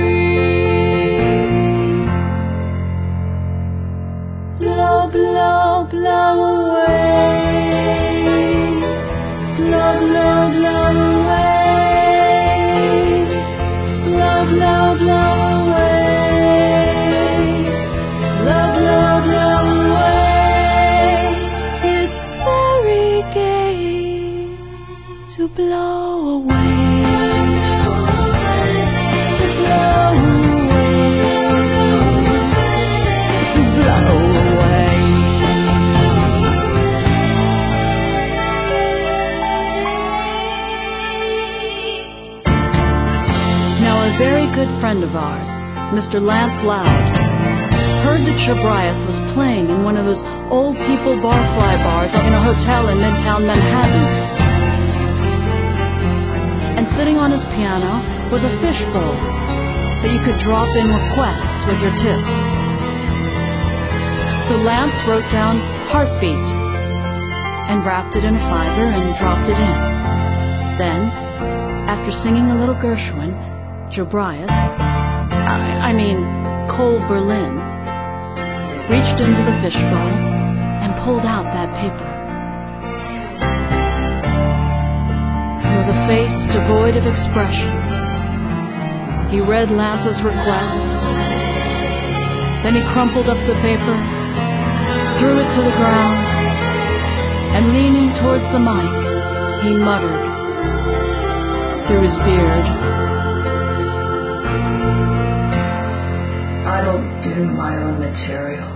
free. Blow, blow, blow away. Blow, blow, blow away. Blow, blow, blow away. Blow, blow, blow away. It's very gay to blow away. To blow away. To blow away. Now, a very good friend of ours, Mister Lance Loud, heard that Jobriath was playing in one of those old people barfly bars in a hotel in Midtown Manhattan. And sitting on his piano was a fishbowl that you could drop in requests with your tips. So Lance wrote down Heartbeat and wrapped it in a fiver and dropped it in. Then, after singing a little Gershwin, Jobriath, I, I mean Cole Berlin, reached into the fishbowl and pulled out that paper. And with a face devoid of expression, he read Lance's request. Then he crumpled up the paper, threw it to the ground, and leaning towards the mic, he muttered through his beard, I don't do my own material.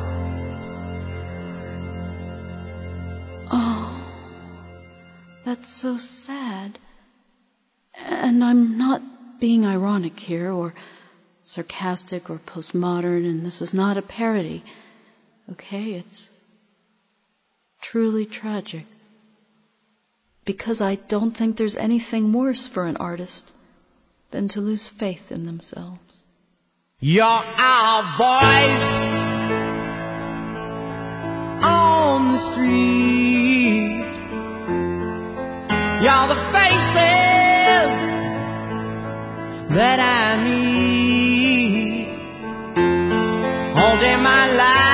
Oh, that's so sad. And I'm not being ironic here, or sarcastic, or postmodern, and this is not a parody. Okay, it's truly tragic. Because I don't think there's anything worse for an artist than to lose faith in themselves. You're our voice on the street. You're the faces that I meet. All day my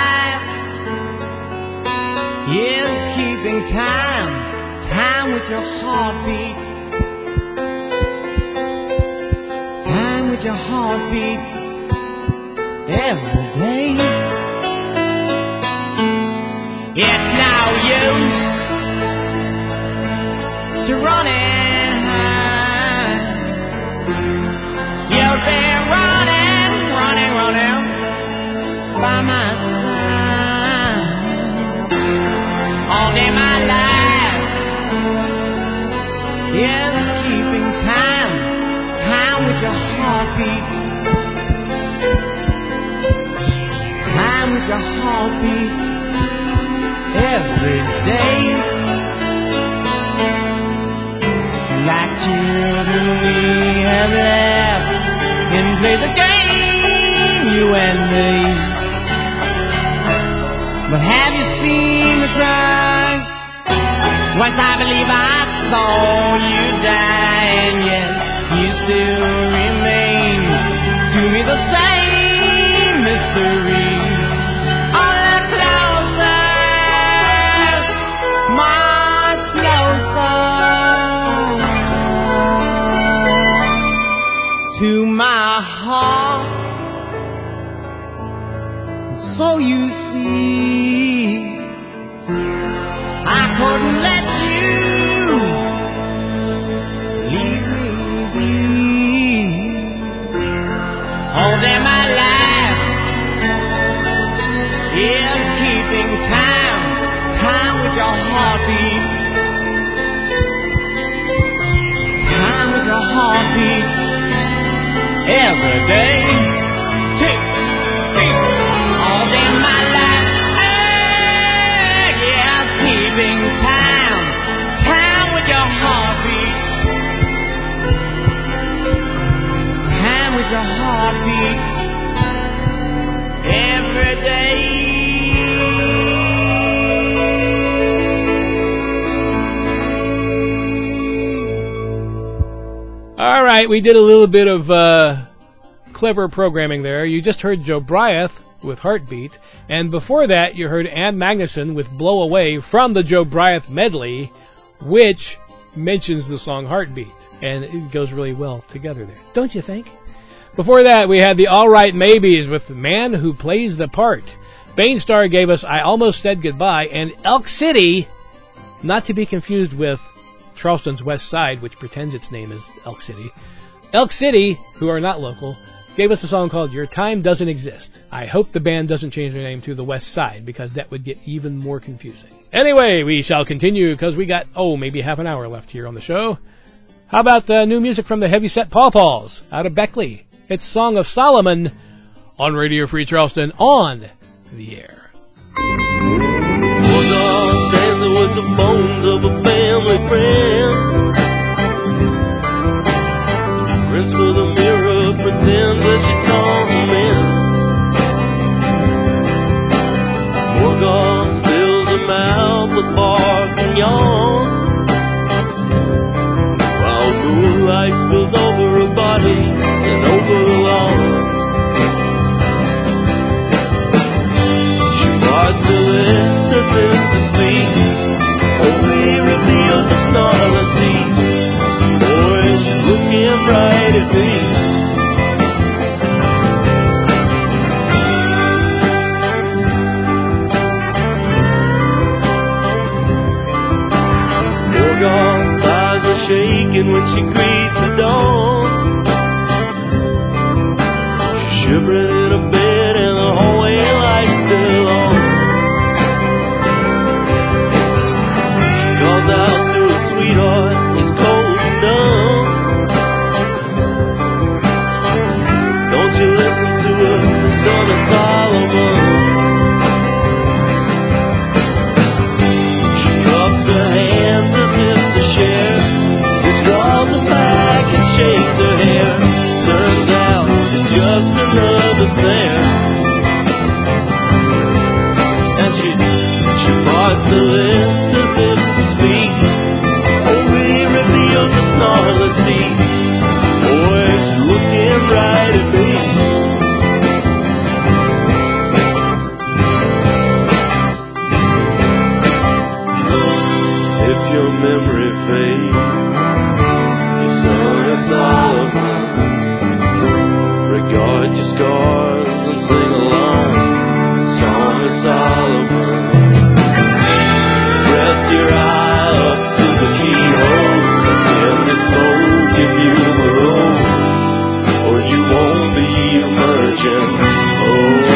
life is keeping time, time with your heartbeat, time with your heartbeat. Every day, it's no use to run and hide. You've been running, running, running by my side all day my heartbeat every day. Like children we have laughed and played the game, you and me. But have you seen me cry? Once I believe I saw you die, and yet you still remain to me the same mystery. A little closer, much closer to my heart. So you see, I couldn't let you leave me be. All day my life is keeping time, time with your heartbeat, time with your heartbeat every day. Tick, tick, all day my life, eh, yes, keeping time, time with your heartbeat, time with your heartbeat every day. All right, we did a little bit of uh, clever programming there. You just heard Joe Bryant with Heartbeat, and before that you heard Ann Magnuson with Blow Away from the Joe Bryant medley, which mentions the song Heartbeat, and it goes really well together there, don't you think? Before that we had the All Right Maybes with Man Who Plays the Part. Bainstar gave us I Almost Said Goodbye, and Elk City, not to be confused with Charleston's West Side, which pretends its name is Elk City. Elk City, who are not local, gave us a song called Your Time Doesn't Exist. I hope the band doesn't change their name to the West Side, because that would get even more confusing. Anyway, we shall continue, because we got, oh, maybe half an hour left here on the show. How about the new music from the Heavyset Paw Paws out of Beckley? It's Song of Solomon on Radio Free Charleston on the air. Poor dog's dancing with the bones of a family friend. Prints for the mirror pretends that she's tormented. Morgoth fills her mouth with bark and yawn, while moonlight spills over her body and over the lawn. She parts her lips as if to speak, only reveals a snarling teeth. Boy, she's looking right at me. Morgoth's thighs are shaking when she greets the dawn. She's shivering in a bed and the hallway light's still on. She calls out to her sweetheart, he's cold and dumb. Don't you listen to her, son of Solomon. She cups her hands as if to share, he draws her back and shakes her hair. Turns out it's just another snare. And she, she parts her lips as if to speak, only reveals the snarling teeth. Boy, she's looking right at me. If your memory fades, your son of Solomon, regard your scars and sing along the Song of Solomon. Press your eye up to the keyhole, attend the smoke if you will, or you won't be emerging. Oh.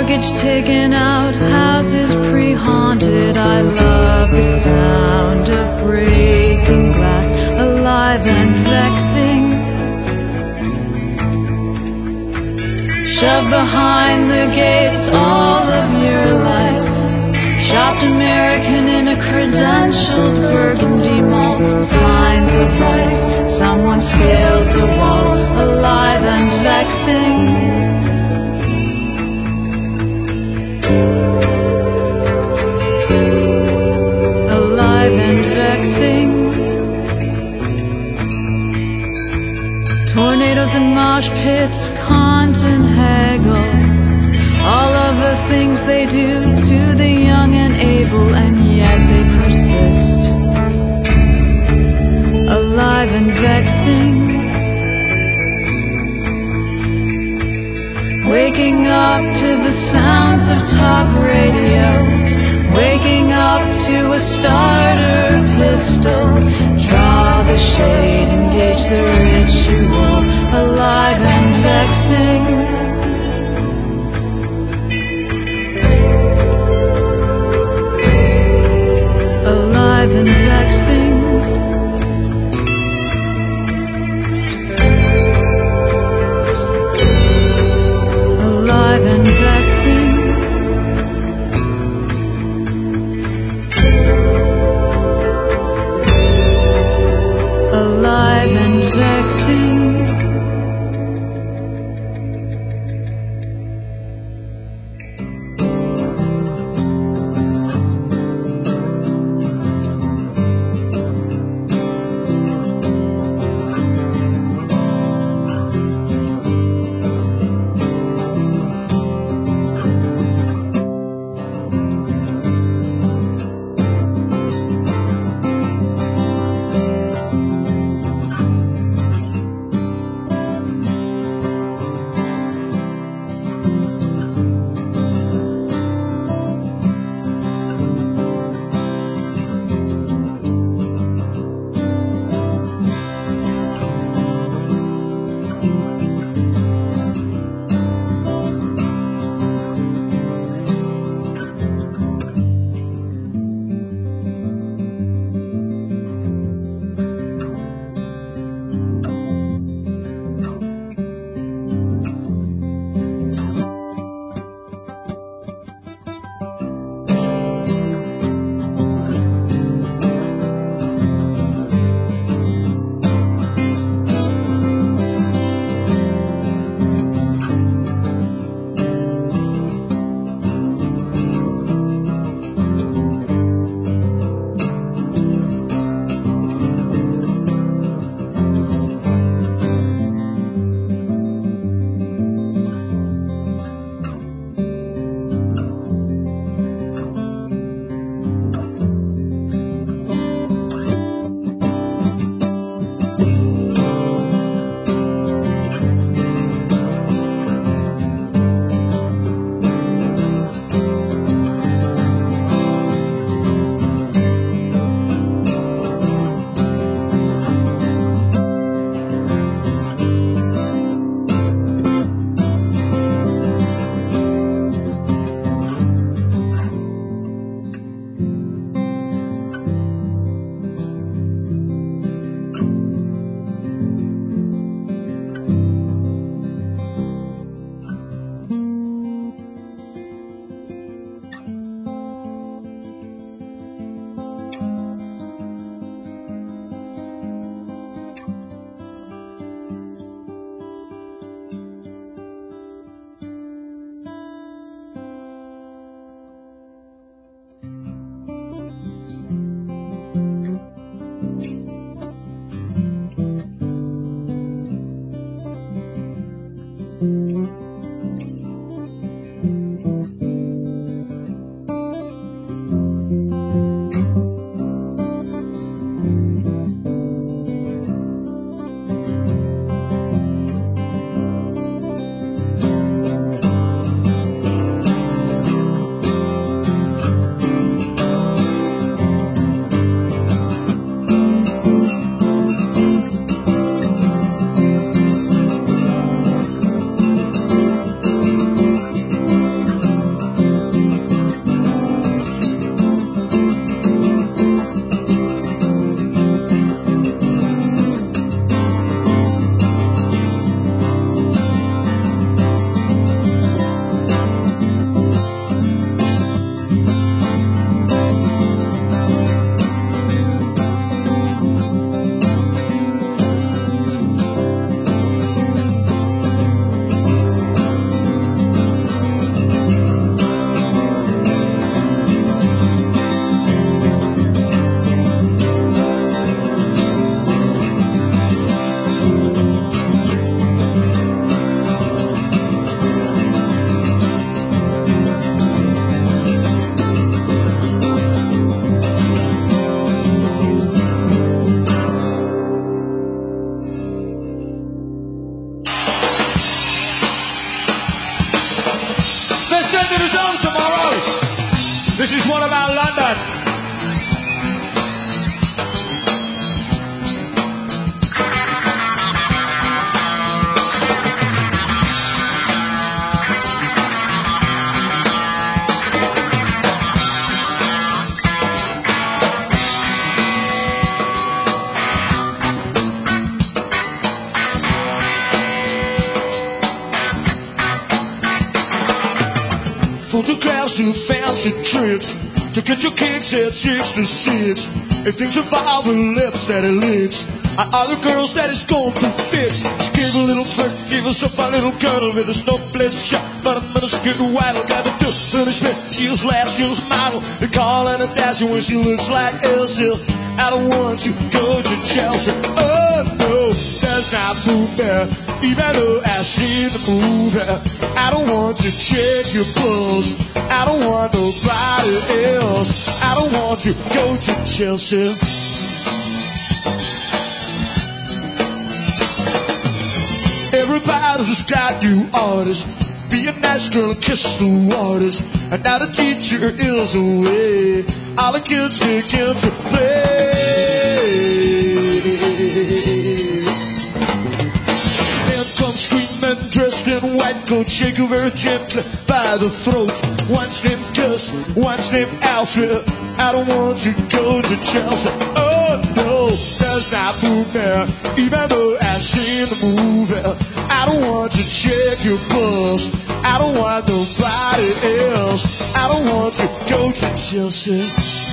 mortgage taken out, houses pre-haunted. I love the sound of breaking glass, alive and vexing. Shove behind the gates all of your life. Shopped American in a credentialed burgundy mall. Signs of life, someone scales the wall, alive and vexing. Alive and vexing. Tornadoes and mosh pits, cons and haggle. All of the things they do to the young and able, and yet they persist. Alive and vexing. Waking up to the sounds of talk radio. Waking up to a starter pistol. Draw the shade, engage the ritual. Alive and vexing. Alive and vexing. Alive and vexing. Alive and vexing. This is one about London. Photographs and fancy tricks to get your kicks at sixty-six. He thinks of all the lips that he licks and other girls that he's going to fix. She gave a little flirt, gave herself a little girdle with a snowblade shot, but a minuscule waddle got to do punishment. She was last, she was model. They call her a dasher when she looks like Elsie. I don't want to go to Chelsea. Oh no, that's not move there. Even though I've seen the movie, I don't want to check your pulse. I don't want nobody else. I don't want to go to Chelsea. Everybody's got new orders. Be a nice girl and kiss the waters. And now the teacher is away. All the kids begin to play. Men come screaming, dressed in white coat, shake her very gently by the throat. One's named Gus, one's named Alfred. I don't want to go to Chelsea. Oh no, that's not move there. Even though I've seen the movie, I don't want to check your pulse. I don't want nobody else. I don't want to go to Chelsea.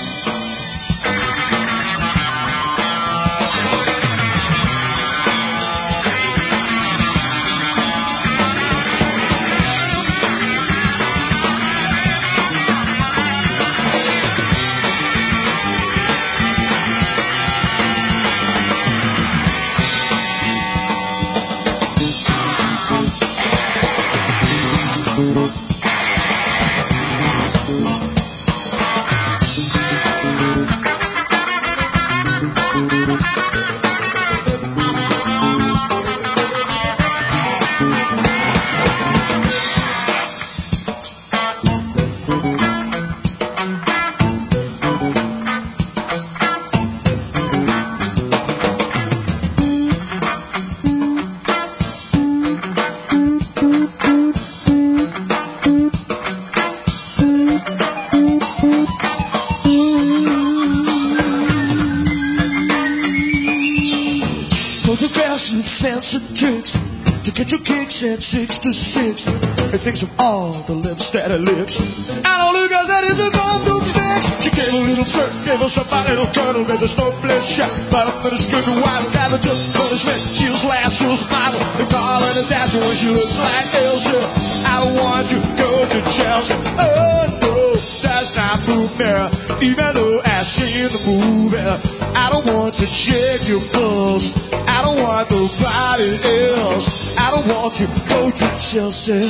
Tricks to get your kicks at sixty-six. He thinks of all the lips that he licks and all the girls that he's going to fix. She gave a little flirt, gave herself a little girdle with a snowblade shot, but up in a skirt and wild got a took punishment. She was last, she was model. They call her a dasher when she looks like Elsie. I don't want to go to Chelsea. Oh no, that's not move there. Even though I've seen the movie, I don't want to check your pulse. I don't want nobody else. I don't want to go to Chelsea.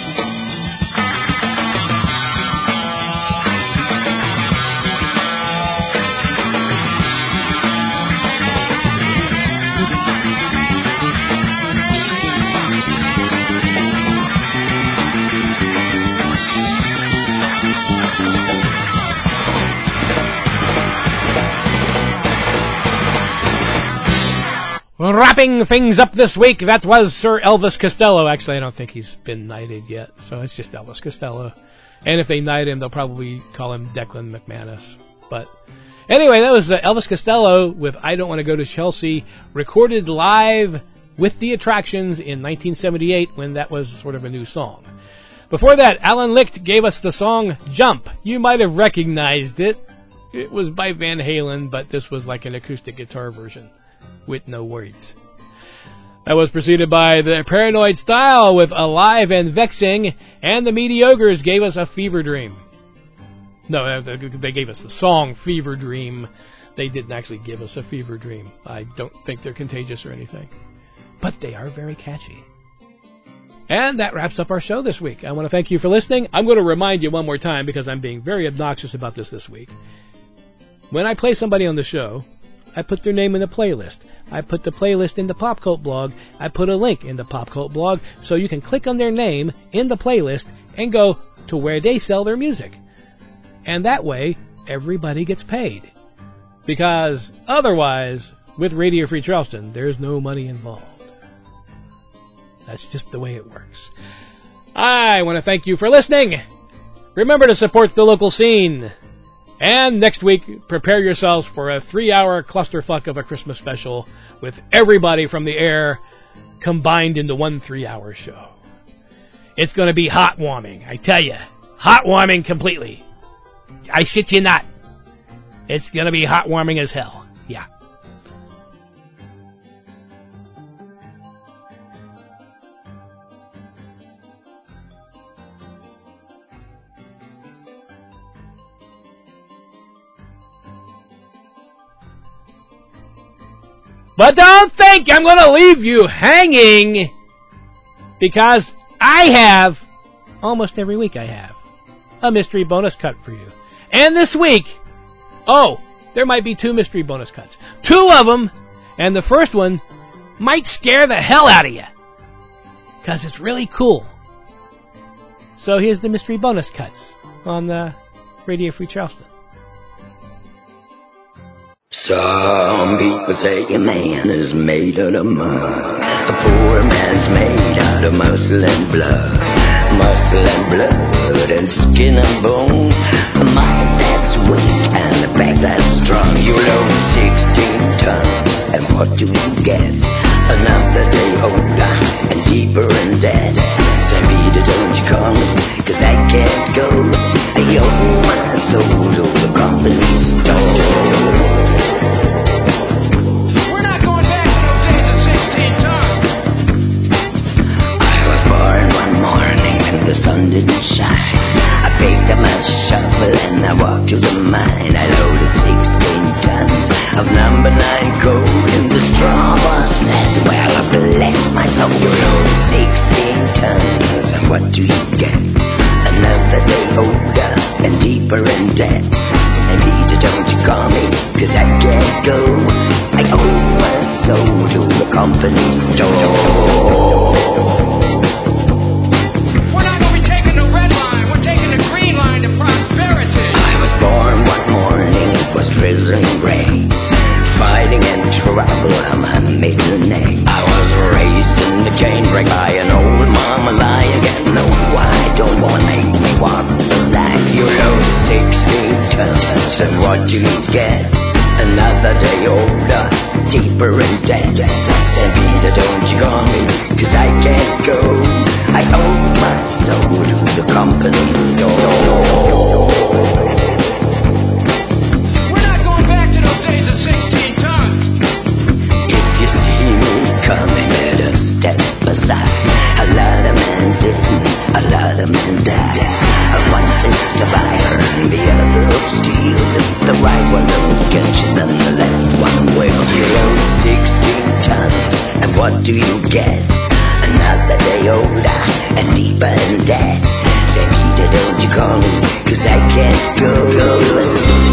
Wrapping things up this week, that was Sir Elvis Costello. Actually, I don't think he's been knighted yet, so it's just Elvis Costello. And if they knight him, they'll probably call him Declan McManus. But anyway, that was uh, Elvis Costello with I Don't Want to Go to Chelsea, recorded live with the Attractions in nineteen seventy-eight when that was sort of a new song. Before that, Alan Licht gave us the song Jump. You might have recognized it. It was by Van Halen, but this was like an acoustic guitar version with no words. That was preceded by the Paranoid Style with Alive and Vexing, and the Mediocres gave us a Fever Dream. No, they gave us the song Fever Dream. They didn't actually give us a fever dream. I don't think they're contagious or anything. But they are very catchy. And that wraps up our show this week. I want to thank you for listening. I'm going to remind you one more time because I'm being very obnoxious about this this week. When I play somebody on the show, I put their name in the playlist. I put the playlist in the Pop Cult blog. I put a link in the Pop Cult blog so you can click on their name in the playlist and go to where they sell their music. And that way, everybody gets paid. Because otherwise, with Radio Free Charleston, there's no money involved. That's just the way it works. I want to thank you for listening. Remember to support the local scene. And next week, prepare yourselves for a three-hour clusterfuck of a Christmas special with everybody from the air combined into one three-hour show. It's going to be heartwarming, I tell you. Heartwarming completely. I shit you not. It's going to be heartwarming as hell. Yeah. But don't think I'm going to leave you hanging, because I have, almost every week I have, a mystery bonus cut for you. And this week, oh, there might be two mystery bonus cuts. Two of them, and the first one might scare the hell out of you, because it's really cool. So here's the mystery bonus cuts on uh, Radio Free Charleston. Some people say a man is made out of mud. A poor man's made out of muscle and blood. Muscle and blood and skin and bones. A mind that's weak and a back that's strong. You load sixteen tons, and what do you get? Another day older and deeper in debt. Saint Peter, don't you call me, cause I can't go. I owe my soul to the company store. The sun didn't shine. I picked up my shovel and I walked to the mine. I loaded sixteen tons of number nine coal in the straw was said, well, I bless my soul. You load sixteen tons, and what do you get? Another day older and deeper in debt. Saint Peter, don't you call me, cause I can't go. I owe my soul to the company store. Was drizzling rain, fighting in trouble, I'm a middle name. I was raised in the canebrake by an old mama lying, and no, I don't wanna make me walk the line. You load sixteen tons, and what do you get? Another day older, deeper in debt. Saint Peter, don't you call me, cause I can't go. I owe my soul to the company store. sixteen tons. If you see me coming, better step aside. A lot of men didn't, a lot of men died. One fist of iron, the other of steel. If the right one don't get you, then the left one will. You load sixteen tons, and what do you get? Another day older and deeper in debt. Saint Peter, don't you call me, cause I can't go.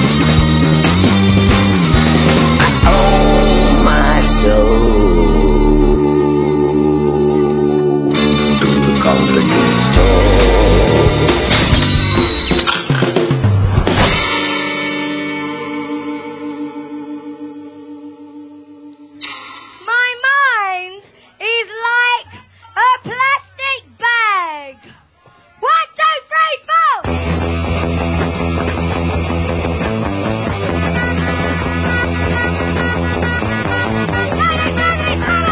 So, to the company store. My mind is like a plastic bag. One, two, three, four. Hey, hey, hey, hey.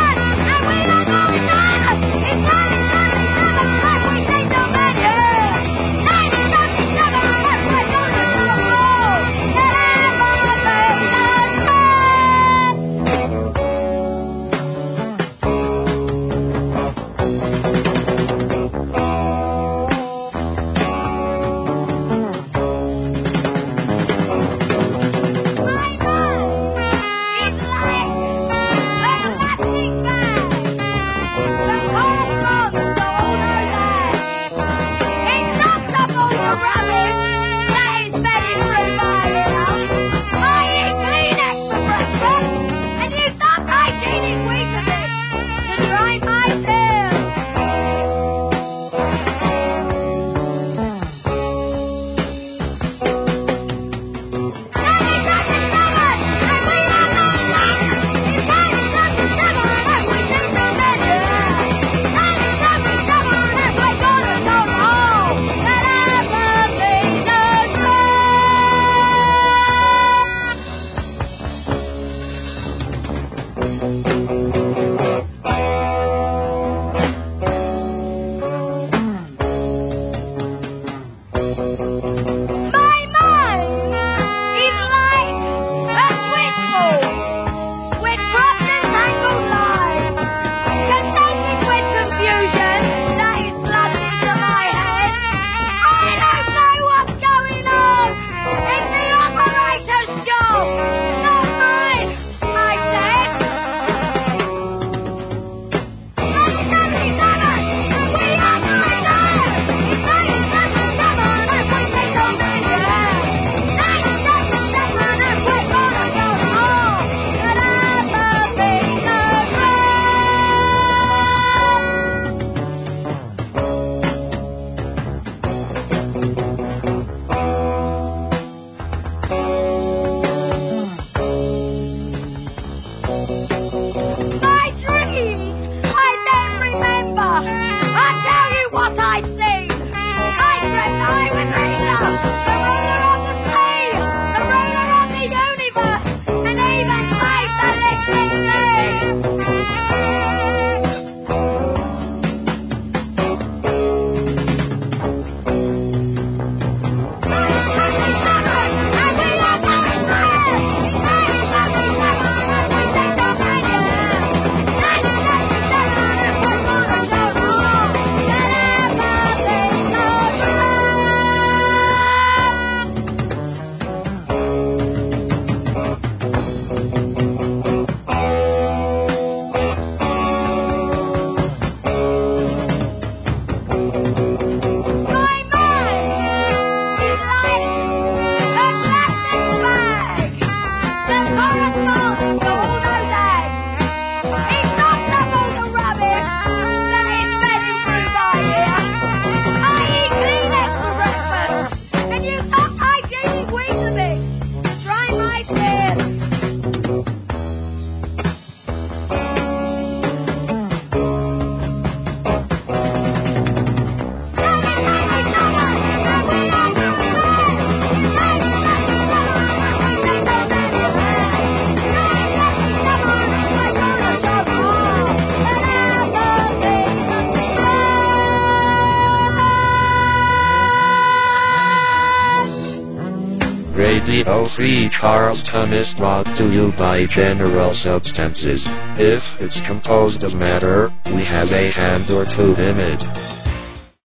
Radio Free Charleston is brought to you by General Substances. If it's composed of matter, we have a hand or two in it.